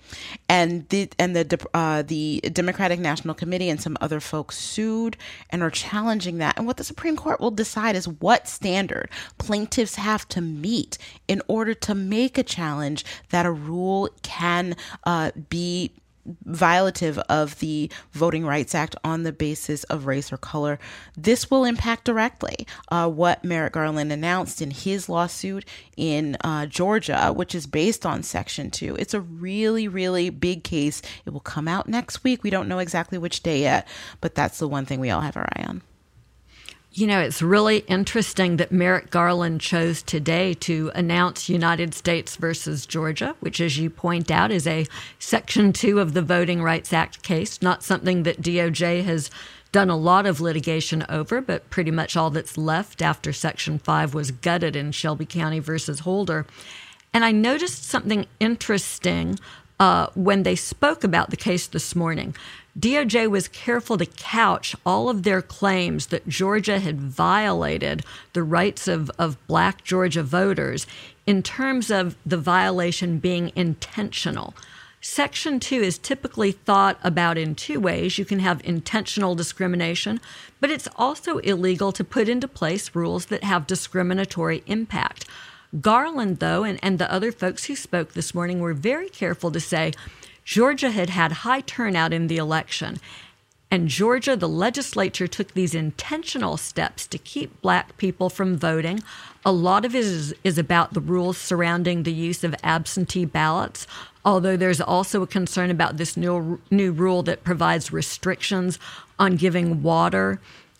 S3: And the and the uh, the Democratic National Committee and some other folks sued and are challenging that. And what the Supreme Court will decide is what standard plaintiffs have to meet in order to make a challenge that a rule can uh, be violative of the Voting Rights Act on the basis of race or color. This will impact directly uh, what Merrick Garland announced in his lawsuit in uh, Georgia, which is based on Section two. It's a really, really big case. It will come out next week. We don't know exactly which day yet, but that's the one thing we all have our eye on.
S2: You know, it's really interesting that Merrick Garland chose today to announce United States versus Georgia, which, as you point out, is a Section two of the Voting Rights Act case, not something that D O J has done a lot of litigation over, but pretty much all that's left after Section five was gutted in Shelby County versus Holder. And I noticed something interesting uh, when they spoke about the case this morning. D O J was careful to couch all of their claims that Georgia had violated the rights of, of Black Georgia voters in terms of the violation being intentional. Section two is typically thought about in two ways. You can have intentional discrimination, but it's also illegal to put into place rules that have discriminatory impact. Garland, though, and, and the other folks who spoke this morning were very careful to say Georgia had had high turnout in the election, and Georgia, the legislature, took these intentional steps to keep Black people from voting. A lot of it is, is about the rules surrounding the use of absentee ballots, although there's also a concern about this new, new rule that provides restrictions on giving water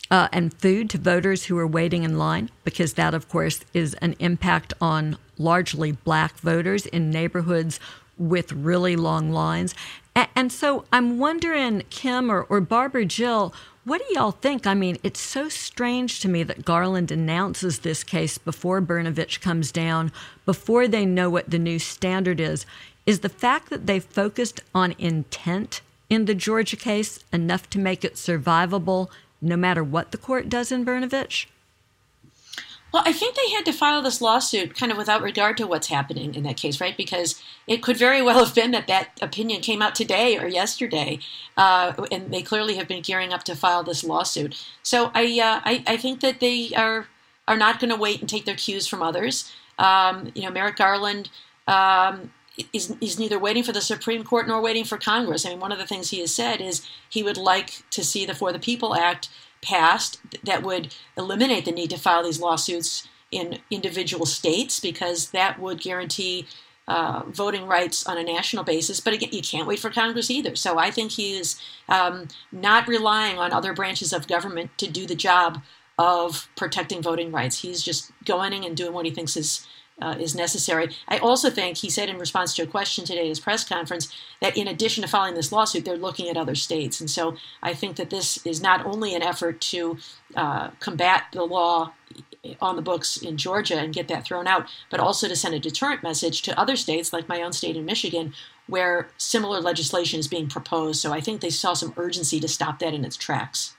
S2: uh, and food to voters who are waiting in line, because that, of course, is an impact on largely black voters in neighborhoods with really long lines. And, and so I'm wondering, Kim or, or Barbara Jill, what do y'all think? I mean, it's so strange to me that Garland announces this case before Brnovich comes down, before they know what the new standard is. Is the fact that they focused on intent in the Georgia case enough to make it survivable no matter what the court does in Brnovich?
S4: Well, I think they had to file this lawsuit kind of without regard to what's happening in that case, right? Because it could very well have been that that opinion came out today or yesterday, uh, and they clearly have been gearing up to file this lawsuit. So I, uh, I, I think that they are are not going to wait and take their cues from others. Um, you know, Merrick Garland um, is is neither waiting for the Supreme Court nor waiting for Congress. I mean, one of the things he has said is he would like to see the For the People Act passed that would eliminate the need to file these lawsuits in individual states, because that would guarantee uh, voting rights on a national basis. But again, you can't wait for Congress either. So I think he is um, not relying on other branches of government to do the job of protecting voting rights. He's just going in and doing what he thinks is Uh, is necessary. I also think he said in response to a question today at his press conference that in addition to filing this lawsuit, they're looking at other states. And so I think that this is not only an effort to uh, combat the law on the books in Georgia and get that thrown out, but also to send a deterrent message to other states like my own state in Michigan, where similar legislation is being proposed. So I think they saw some urgency to stop that in its tracks.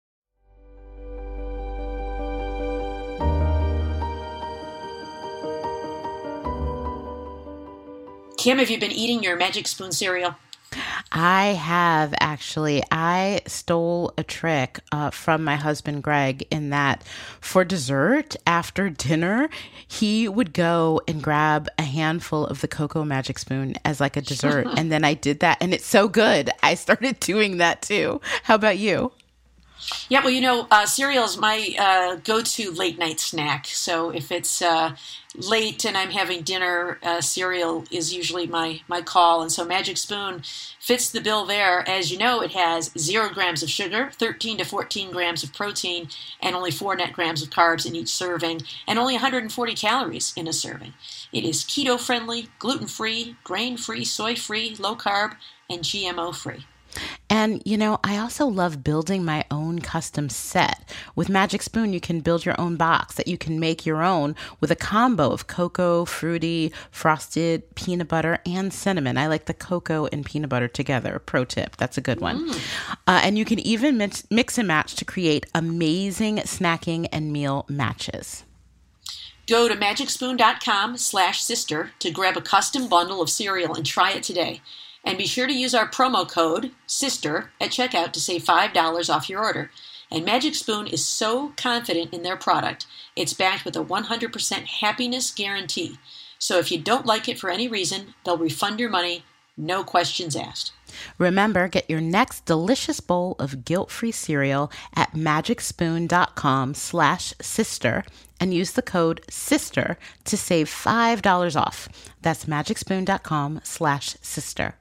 S4: Kim, have you been eating your Magic Spoon cereal?
S3: I have, actually. I stole a trick uh, from my husband, Greg, in that for dessert after dinner, he would go and grab a handful of the Cocoa Magic Spoon as like a dessert. And then I did that, and it's so good. I started doing that too. How about you?
S4: Yeah, well, you know, uh, cereal is my uh, go-to late-night snack. So if it's uh, late and I'm having dinner, uh, cereal is usually my, my call. And so Magic Spoon fits the bill there. As you know, it has zero grams of sugar, thirteen to fourteen grams of protein, and only four net grams of carbs in each serving, and only one hundred forty calories in a serving. It is keto-friendly, gluten-free, grain-free, soy-free, low-carb, and G M O-free.
S3: And, you know, I also love building my own custom set. With Magic Spoon, you can build your own box that you can make your own with a combo of cocoa, fruity, frosted, peanut butter, and cinnamon. I like the cocoa and peanut butter together. Pro tip. That's a good one. Mm. Uh, and you can even mix, mix and match to create amazing snacking and meal matches.
S4: Go to magicspoon.com slash sister to grab a custom bundle of cereal and try it today. And be sure to use our promo code SISTER at checkout to save five dollars off your order. And Magic Spoon is so confident in their product, it's backed with a one hundred percent happiness guarantee. So if you don't like it for any reason, they'll refund your money, no questions asked.
S3: Remember, get your next delicious bowl of guilt-free cereal at magicspoon.com slash sister and use the code SISTER to save five dollars off. That's magicspoon.com slash sister.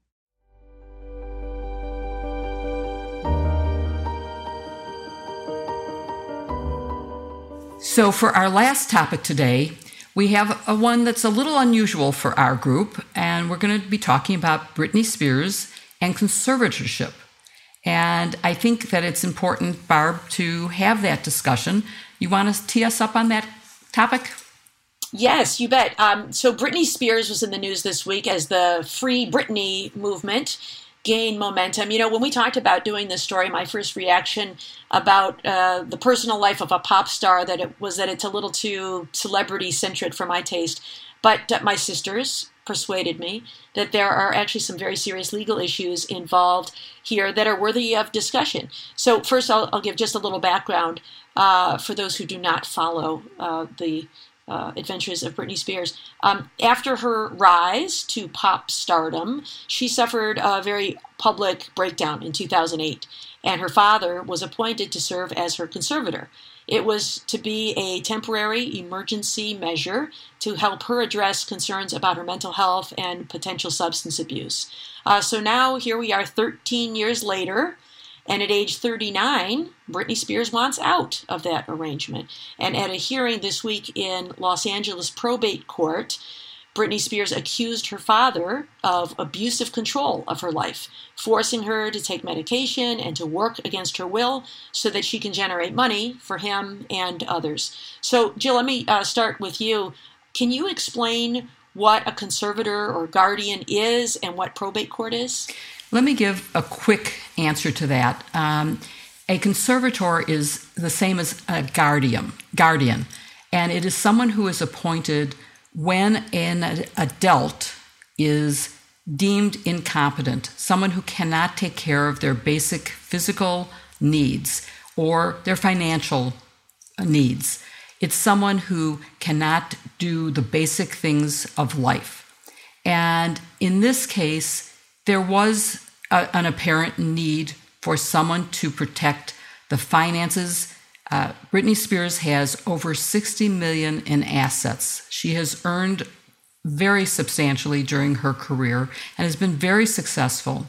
S1: So for our last topic today, we have a one that's a little unusual for our group, and we're going to be talking about Britney Spears and conservatorship. And I think that it's important, Barb, to have that discussion. You want to tee us up on that topic?
S4: Yes, you bet. Um, so Britney Spears was in the news this week as the Free Britney movement gain momentum. You know, when we talked about doing this story, my first reaction about uh, the personal life of a pop star that it was that it's a little too celebrity-centric for my taste. But uh, my sisters persuaded me that there are actually some very serious legal issues involved here that are worthy of discussion. So first, I'll, I'll give just a little background uh, for those who do not follow uh, the Uh, adventures of Britney Spears. Um, after her rise to pop stardom, she suffered a very public breakdown in two thousand eight, and her father was appointed to serve as her conservator. It was to be a temporary emergency measure to help her address concerns about her mental health and potential substance abuse. Uh, so now here we are thirteen years later, And at age thirty-nine, Britney Spears wants out of that arrangement. And at a hearing this week in Los Angeles probate court, Britney Spears accused her father of abusive control of her life, forcing her to take medication and to work against her will so that she can generate money for him and others. So, Jill, let me uh, start with you. Can you explain what a conservator or guardian is and what probate court is?
S1: Let me give a quick answer to that. Um, a conservator is the same as a guardian, guardian, and it is someone who is appointed when an adult is deemed incompetent, someone who cannot take care of their basic physical needs or their financial needs. It's someone who cannot do the basic things of life. And in this case, there was a, an apparent need for someone to protect the finances. Uh, Britney Spears has over sixty million dollars in assets. She has earned very substantially during her career and has been very successful.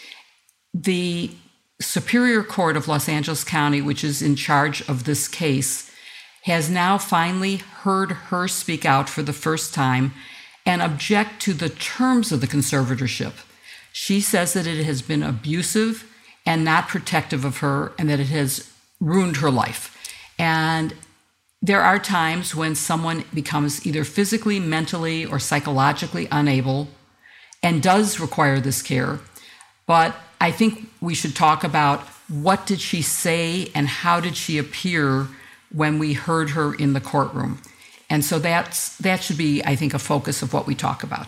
S1: The Superior Court of Los Angeles County, which is in charge of this case, has now finally heard her speak out for the first time and object to the terms of the conservatorship. She says that it has been abusive and not protective of her and that it has ruined her life. And there are times when someone becomes either physically, mentally, or psychologically unable and does require this care. But I think we should talk about what did she say and how did she appear when we heard her in the courtroom. And so that's that should be, I think, a focus of what we talk about.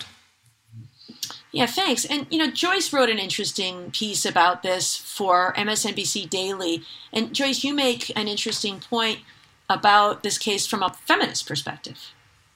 S4: Yeah, thanks. And, you know, Joyce wrote an interesting piece about this for M S N B C Daily. And Joyce, you make an interesting point about this case from a feminist perspective.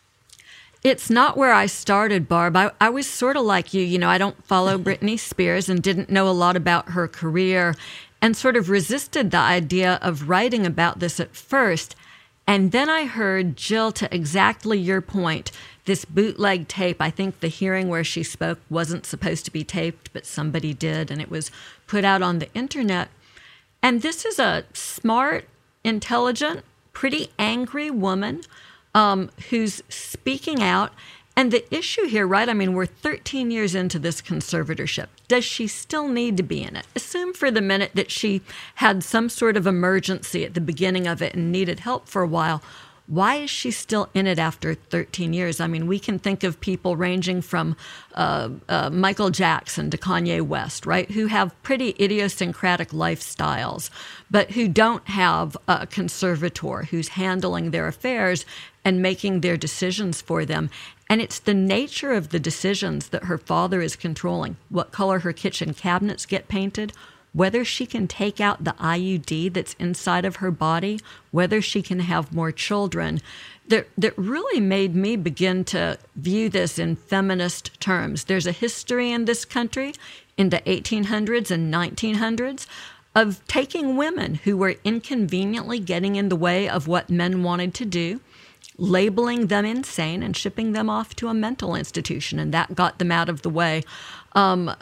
S2: It's not where I started, Barb. I, I was sort of like you. You know, I don't follow Britney Spears and didn't know a lot about her career and sort of resisted the idea of writing about this at first. And then I heard, Jill, to exactly your point, this bootleg tape. I think the hearing where she spoke wasn't supposed to be taped, but somebody did, and it was put out on the internet. And this is a smart, intelligent, pretty angry woman um, who's speaking out. And the issue here, right, I mean, we're thirteen years into this conservatorship. Does she still need to be in it? Assume for the minute that she had some sort of emergency at the beginning of it and needed help for a while. Why is she still in it after thirteen years? I mean, we can think of people ranging from uh, uh, Michael Jackson to Kanye West, right, who have pretty idiosyncratic lifestyles, but who don't have a conservator who's handling their affairs and making their decisions for them. And it's the nature of the decisions that her father is controlling. What color her kitchen cabinets get painted, whether she can take out the I U D that's inside of her body, whether she can have more children, that, that really made me begin to view this in feminist terms. There's a history in this country in the eighteen hundreds and nineteen hundreds of taking women who were inconveniently getting in the way of what men wanted to do, labeling them insane and shipping them off to a mental institution, and that got them out of the way. Um,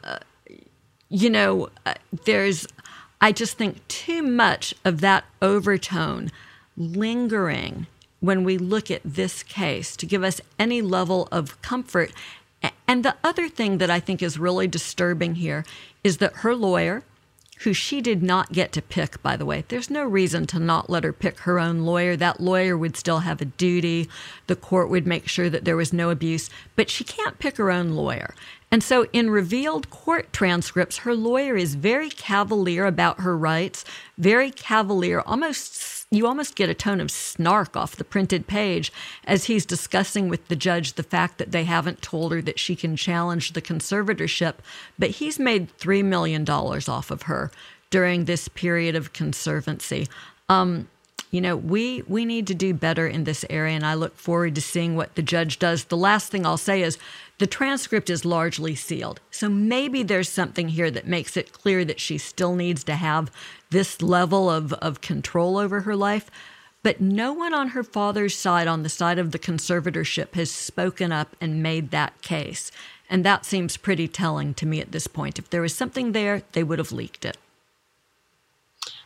S2: you know, there's, I just think too much of that overtone lingering when we look at this case to give us any level of comfort. And the other thing that I think is really disturbing here is that her lawyer, who she did not get to pick, by the way. There's no reason to not let her pick her own lawyer. That lawyer would still have a duty. The court would make sure that there was no abuse, but she can't pick her own lawyer. And so in revealed court transcripts, her lawyer is very cavalier about her rights, very cavalier, almost you almost get a tone of snark off the printed page as he's discussing with the judge the fact that they haven't told her that she can challenge the conservatorship, but he's made three million dollars off of her during this period of conservancy. Um, you know, we we need to do better in this area, and I look forward to seeing what the judge does. The last thing I'll say is the transcript is largely sealed, so maybe there's something here that makes it clear that she still needs to have this level of, of control over her life. But no one on her father's side, on the side of the conservatorship, has spoken up and made that case. And that seems pretty telling to me at this point. If there was something there, they would have leaked it.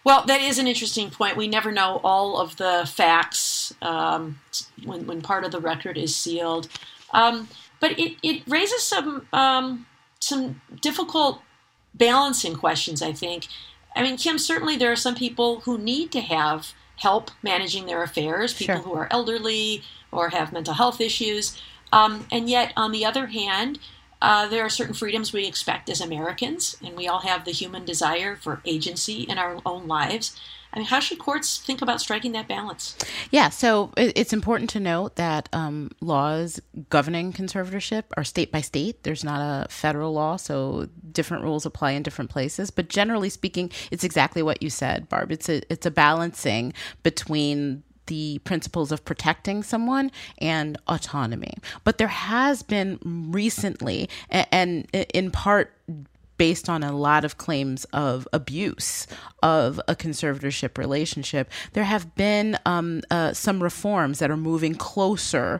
S4: Well, that is an interesting point. We never know all of the facts um, when, when part of the record is sealed. Um, but it, it raises some um, some difficult balancing questions, I think. I mean, Kim, certainly there are some people who need to have help managing their affairs, people
S3: Sure.
S4: who are elderly or have mental health issues. Um, and yet, on the other hand, Uh, there are certain freedoms we expect as Americans, and we all have the human desire for agency in our own lives. I mean, how should courts think about striking that balance?
S3: Yeah, so it, it's important to note that um, laws governing conservatorship are state by state. There's not a federal law, so different rules apply in different places. But generally speaking, it's exactly what you said, Barb. It's a it's a balancing between the principles of protecting someone and autonomy. But there has been recently, and, and in part based on a lot of claims of abuse of a conservatorship relationship, there have been um, uh, some reforms that are moving closer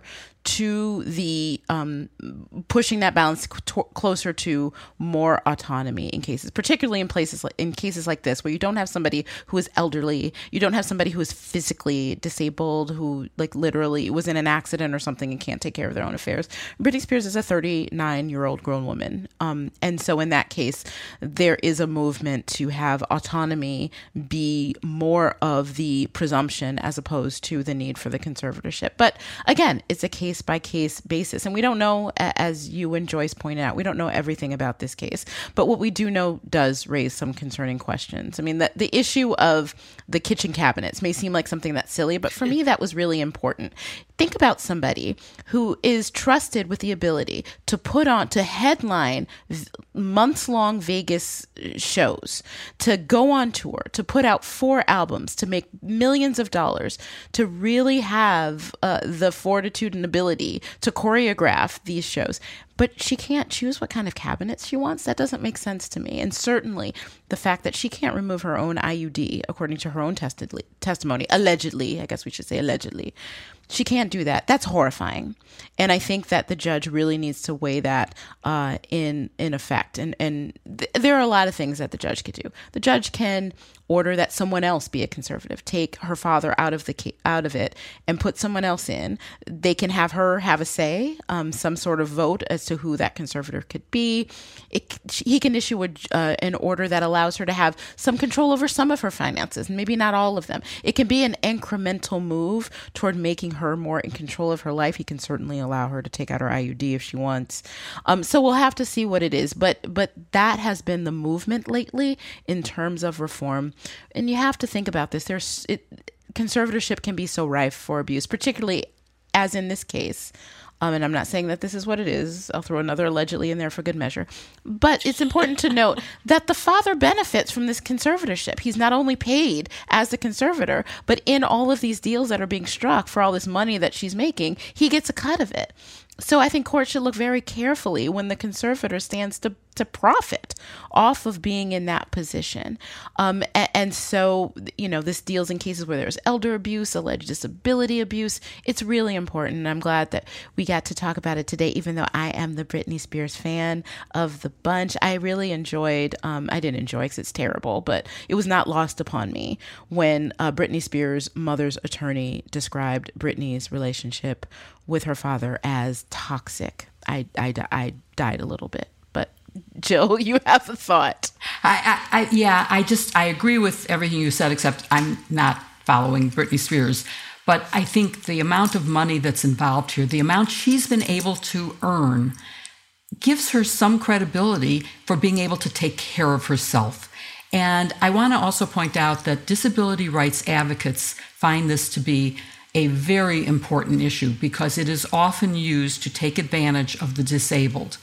S3: to the um, pushing that balance to, closer to more autonomy in cases, particularly in places like, in cases like this, where you don't have somebody who is elderly, you don't have somebody who is physically disabled, who like literally was in an accident or something and can't take care of their own affairs. Britney Spears is a thirty-nine-year-old grown woman, um, and so in that case, there is a movement to have autonomy be more of the presumption as opposed to the need for the conservatorship. But again, it's a case by case basis. And we don't know, as you and Joyce pointed out, we don't know everything about this case. But what we do know does raise some concerning questions. I mean, the, the issue of the kitchen cabinets may seem like something that's silly, but for me, that was really important. Think about somebody who is trusted with the ability to put on, to headline months-long Vegas shows, to go on tour, to put out four albums, to make millions of dollars, to really have uh, the fortitude and ability to choreograph these shows. But she can't choose what kind of cabinets she wants. That doesn't make sense to me. And certainly the fact that she can't remove her own I U D, according to her own testedly, testimony, allegedly, I guess we should say allegedly, she can't do that. That's horrifying. And I think that the judge really needs to weigh that uh, in in effect. And, and th- there are a lot of things that the judge could do. The judge can order that someone else be a conservative, take her father out of the ca- out of it and put someone else in. They can have her have a say, um, some sort of vote as to who that conservator could be. It, he can issue a, uh, an order that allows her to have some control over some of her finances, and maybe not all of them. It can be an incremental move toward making her more in control of her life. He can certainly allow her to take out her I U D if she wants. Um, so we'll have to see what it is. But but that has been the movement lately in terms of reform. And you have to think about this. There's it, conservatorship can be so rife for abuse, particularly as in this case. Um, and I'm not saying that this is what it is. I'll throw another allegedly in there for good measure. But it's important to note that the father benefits from this conservatorship. He's not only paid as the conservator, but in all of these deals that are being struck for all this money that she's making, he gets a cut of it. So I think courts should look very carefully when the conservator stands to, to profit off of being in that position. Um, and, and so, you know, this deals in cases where there's elder abuse, alleged disability abuse. It's really important. And I'm glad that we got to talk about it today, even though I am the Britney Spears fan of the bunch. I really enjoyed, um, I didn't enjoy because it's terrible, but it was not lost upon me when uh, Britney Spears' mother's attorney described Britney's relationship with her father as toxic. I, I, I died a little bit. But Jill, you have a thought.
S1: I, I, I, yeah, I just, I agree with everything you said, except I'm not following Britney Spears. But I think the amount of money that's involved here, the amount she's been able to earn, gives her some credibility for being able to take care of herself. And I want to also point out that disability rights advocates find this to be a very important issue because it is often used to take advantage of the disabled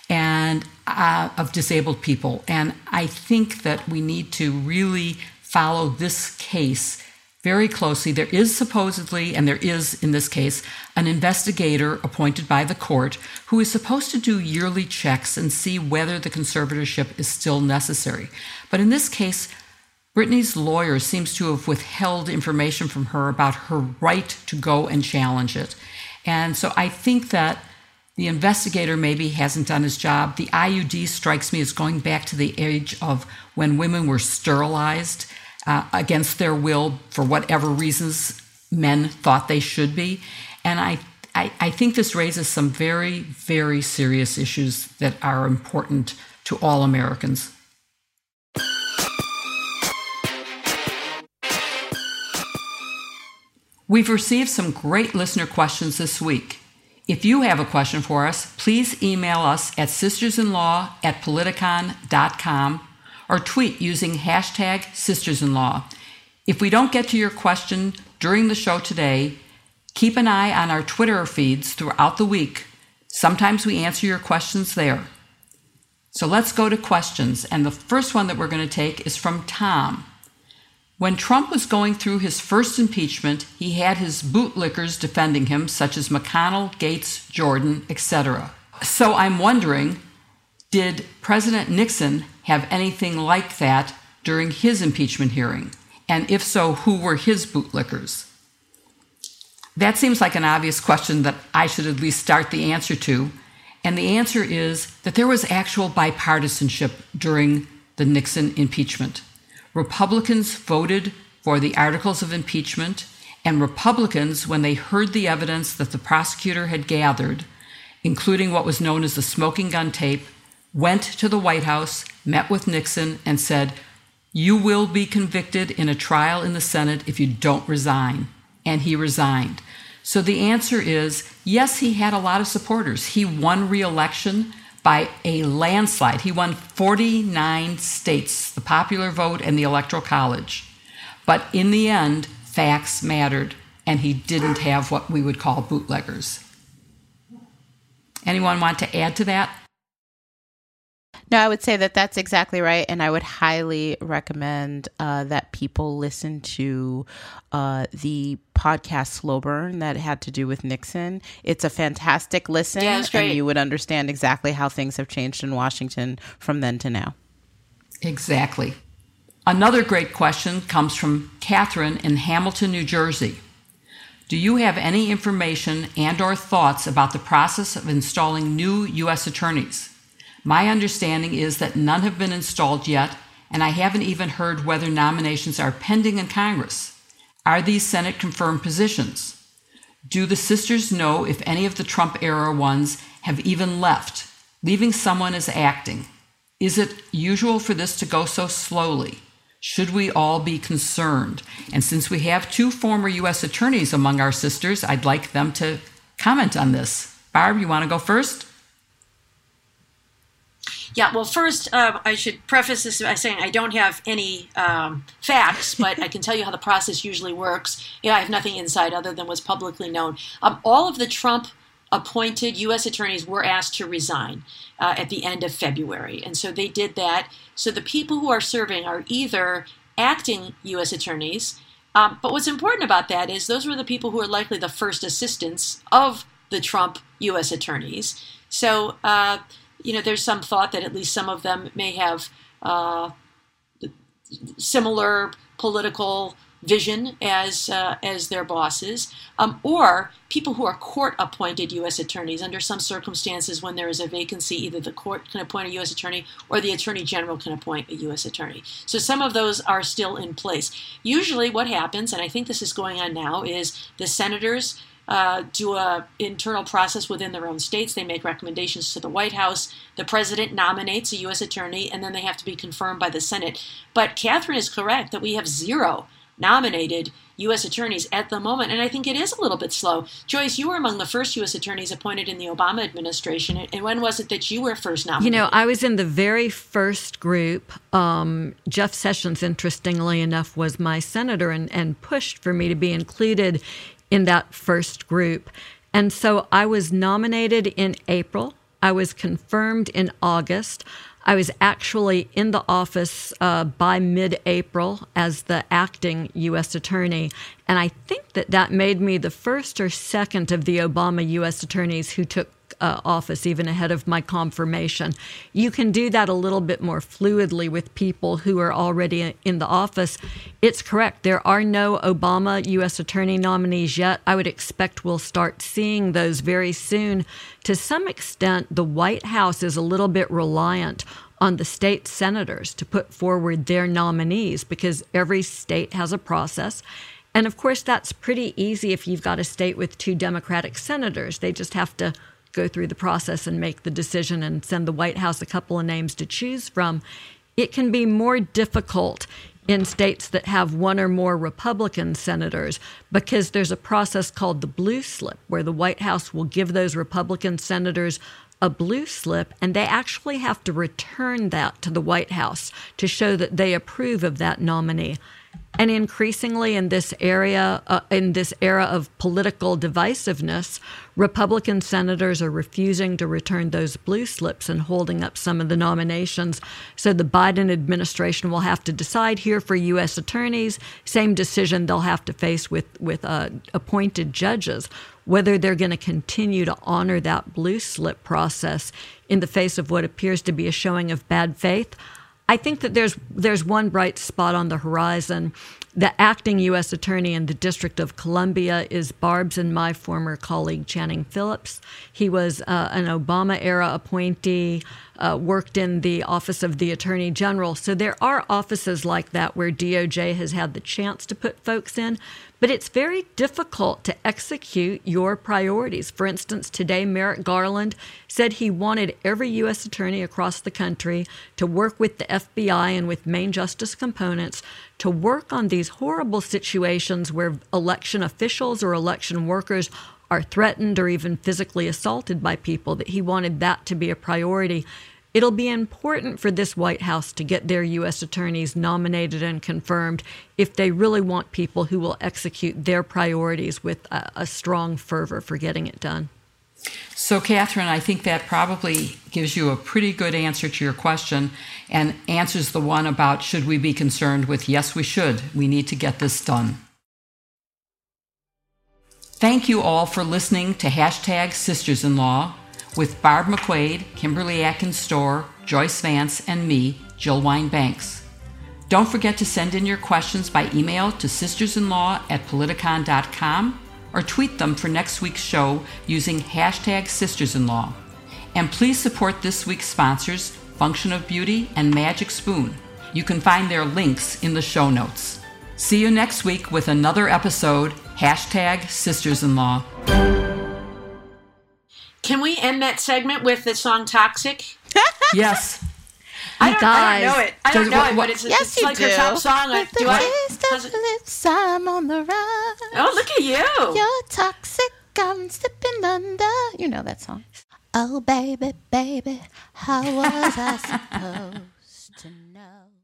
S1: and uh, of disabled people. And I think that we need to really follow this case very closely. There is supposedly, and there is in this case, an investigator appointed by the court who is supposed to do yearly checks and see whether the conservatorship is still necessary. But in this case, Britney's lawyer seems to have withheld information from her about her right to go and challenge it. And so I think that the investigator maybe hasn't done his job. The I U D strikes me as going back to the age of when women were sterilized. uh, against their will for whatever reasons men thought they should be. And I, I, I think this raises some very, very serious issues that are important to all Americans. We've received some great listener questions this week. If you have a question for us, please email us at sistersinlaw at politicon dot com or tweet using hashtag sistersinlaw. If we don't get to your question during the show today, keep an eye on our Twitter feeds throughout the week. Sometimes we answer your questions there. So let's go to questions, and the first one that we're going to take is from Tom. When Trump was going through his first impeachment, he had his bootlickers defending him, such as McConnell, Gates, Jordan, et cetera. So I'm wondering, did President Nixon have anything like that during his impeachment hearing? And if so, who were his bootlickers? That seems like an obvious question that I should at least start the answer to. And the answer is that there was actual bipartisanship during the Nixon impeachment. Republicans voted for the articles of impeachment, and Republicans, when they heard the evidence that the prosecutor had gathered, including what was known as the smoking gun tape, went to the White House, met with Nixon, and said, "You will be convicted in a trial in the Senate if you don't resign." And he resigned. So the answer is, yes, he had a lot of supporters. He won re-election by a landslide. He won forty-nine states, the popular vote and the Electoral College. But in the end, facts mattered, and he didn't have what we would call bootleggers. Anyone want to add to that?
S3: No, I would say that that's exactly right. And I would highly recommend uh, that people listen to uh, the podcast Slow Burn that had to do with Nixon. It's a fantastic listen.
S4: Yeah, it's great.
S3: And you would understand exactly how things have changed in Washington from then to now.
S1: Exactly. Another great question comes from Catherine in Hamilton, New Jersey. Do you have any information and or thoughts about the process of installing new U S attorneys? My understanding is that none have been installed yet, and I haven't even heard whether nominations are pending in Congress. Are these Senate-confirmed positions? Do the sisters know if any of the Trump-era ones have even left, leaving someone as acting? Is it usual for this to go so slowly? Should we all be concerned? And since we have two former U S attorneys among our sisters, I'd like them to comment on this. Barb, you want to go first?
S4: Yeah, well, first, uh, I should preface this by saying I don't have any um, facts, but I can tell you how the process usually works. Yeah, I have nothing inside other than what's publicly known. Um, all of the Trump-appointed U S attorneys were asked to resign uh, at the end of February, and so they did that. So the people who are serving are either acting U S attorneys, um, but what's important about that is those were the people who are likely the first assistants of the Trump U S attorneys. So, uh, you know, there's some thought that at least some of them may have uh, similar political vision as uh, as their bosses, um, or people who are court-appointed U S attorneys. Under some circumstances, when there is a vacancy, either the court can appoint a U S attorney or the Attorney General can appoint a U S attorney. So some of those are still in place. Usually what happens, and I think this is going on now, is the senators Uh, do a internal process within their own states. They make recommendations to the White House. The president nominates a U S attorney, and then they have to be confirmed by the Senate. But Catherine is correct that we have zero nominated U S attorneys at the moment, and I think it is a little bit slow. Joyce, you were among the first U S attorneys appointed in the Obama administration, and when was it that you were first nominated?
S2: You know, I was in the very first group. Um, Jeff Sessions, interestingly enough, was my senator and, and pushed for me to be included in that first group. And so I was nominated in April. I was confirmed in August. I was actually in the office uh, by mid-April as the acting U S attorney. And I think that that made me the first or second of the Obama U S attorneys who took Uh, office, even ahead of my confirmation. You can do that a little bit more fluidly with people who are already in the office. It's correct. There are no Obama U S attorney nominees yet. I would expect we'll start seeing those very soon. To some extent, the White House is a little bit reliant on the state senators to put forward their nominees, because every state has a process. And of course, that's pretty easy if you've got a state with two Democratic senators. They just have to go through the process and make the decision and send the White House a couple of names to choose from. It can be more difficult in states that have one or more Republican senators, because there's a process called the blue slip, where the White House will give those Republican senators a blue slip, and they actually have to return that to the White House to show that they approve of that nominee. And increasingly in this area, uh, in this era of political divisiveness, Republican senators are refusing to return those blue slips and holding up some of the nominations. So the Biden administration will have to decide here for U S attorneys, same decision they'll have to face with, with uh, appointed judges, whether they're going to continue to honor that blue slip process in the face of what appears to be a showing of bad faith. I think that there's there's one bright spot on the horizon. The acting U S attorney in the District of Columbia is Barb's and my former colleague, Channing Phillips. He was uh, an Obama-era appointee, uh, worked in the Office of the Attorney General. So there are offices like that where D O J has had the chance to put folks in, but it's very difficult to execute your priorities. For instance, today, Merrick Garland said he wanted every U S attorney across the country to work with the F B I and with Main Justice components to work on these horrible situations where election officials or election workers are threatened or even physically assaulted by people, that he wanted that to be a priority. It'll be important for this White House to get their U S attorneys nominated and confirmed if they really want people who will execute their priorities with a, a strong fervor for getting it done.
S1: So, Catherine, I think that probably gives you a pretty good answer to your question and answers the one about should we be concerned with, yes, we should. We need to get this done. Thank you all for listening to Hashtag Sisters-in-Law with Barb McQuaid, Kimberly Atkins-Storr, Joyce Vance, and me, Jill Wine-Banks. Don't forget to send in your questions by email to sistersinlaw at politicon dot com or tweet them for next week's show using hashtag Sisters-in-Law. And please support this week's sponsors, Function of Beauty and Magic Spoon. You can find their links in the show notes. See you next week with another episode, hashtag Sisters-in-Law.
S4: Can we end that segment with the song Toxic?
S1: Yes.
S4: I don't, I don't know it. I don't
S1: Does-
S4: know
S1: what-
S4: it,
S1: what-
S4: but it's,
S3: Yes,
S4: it's
S3: you
S4: like
S3: do.
S4: her top song.
S3: With
S4: Do
S3: the
S4: I?
S3: taste
S4: does
S3: of
S4: it-
S3: lips, I'm on the run.
S4: Oh, look at you.
S3: You're toxic, I'm slipping under. You know that song. Oh, baby, baby, how was I supposed to know?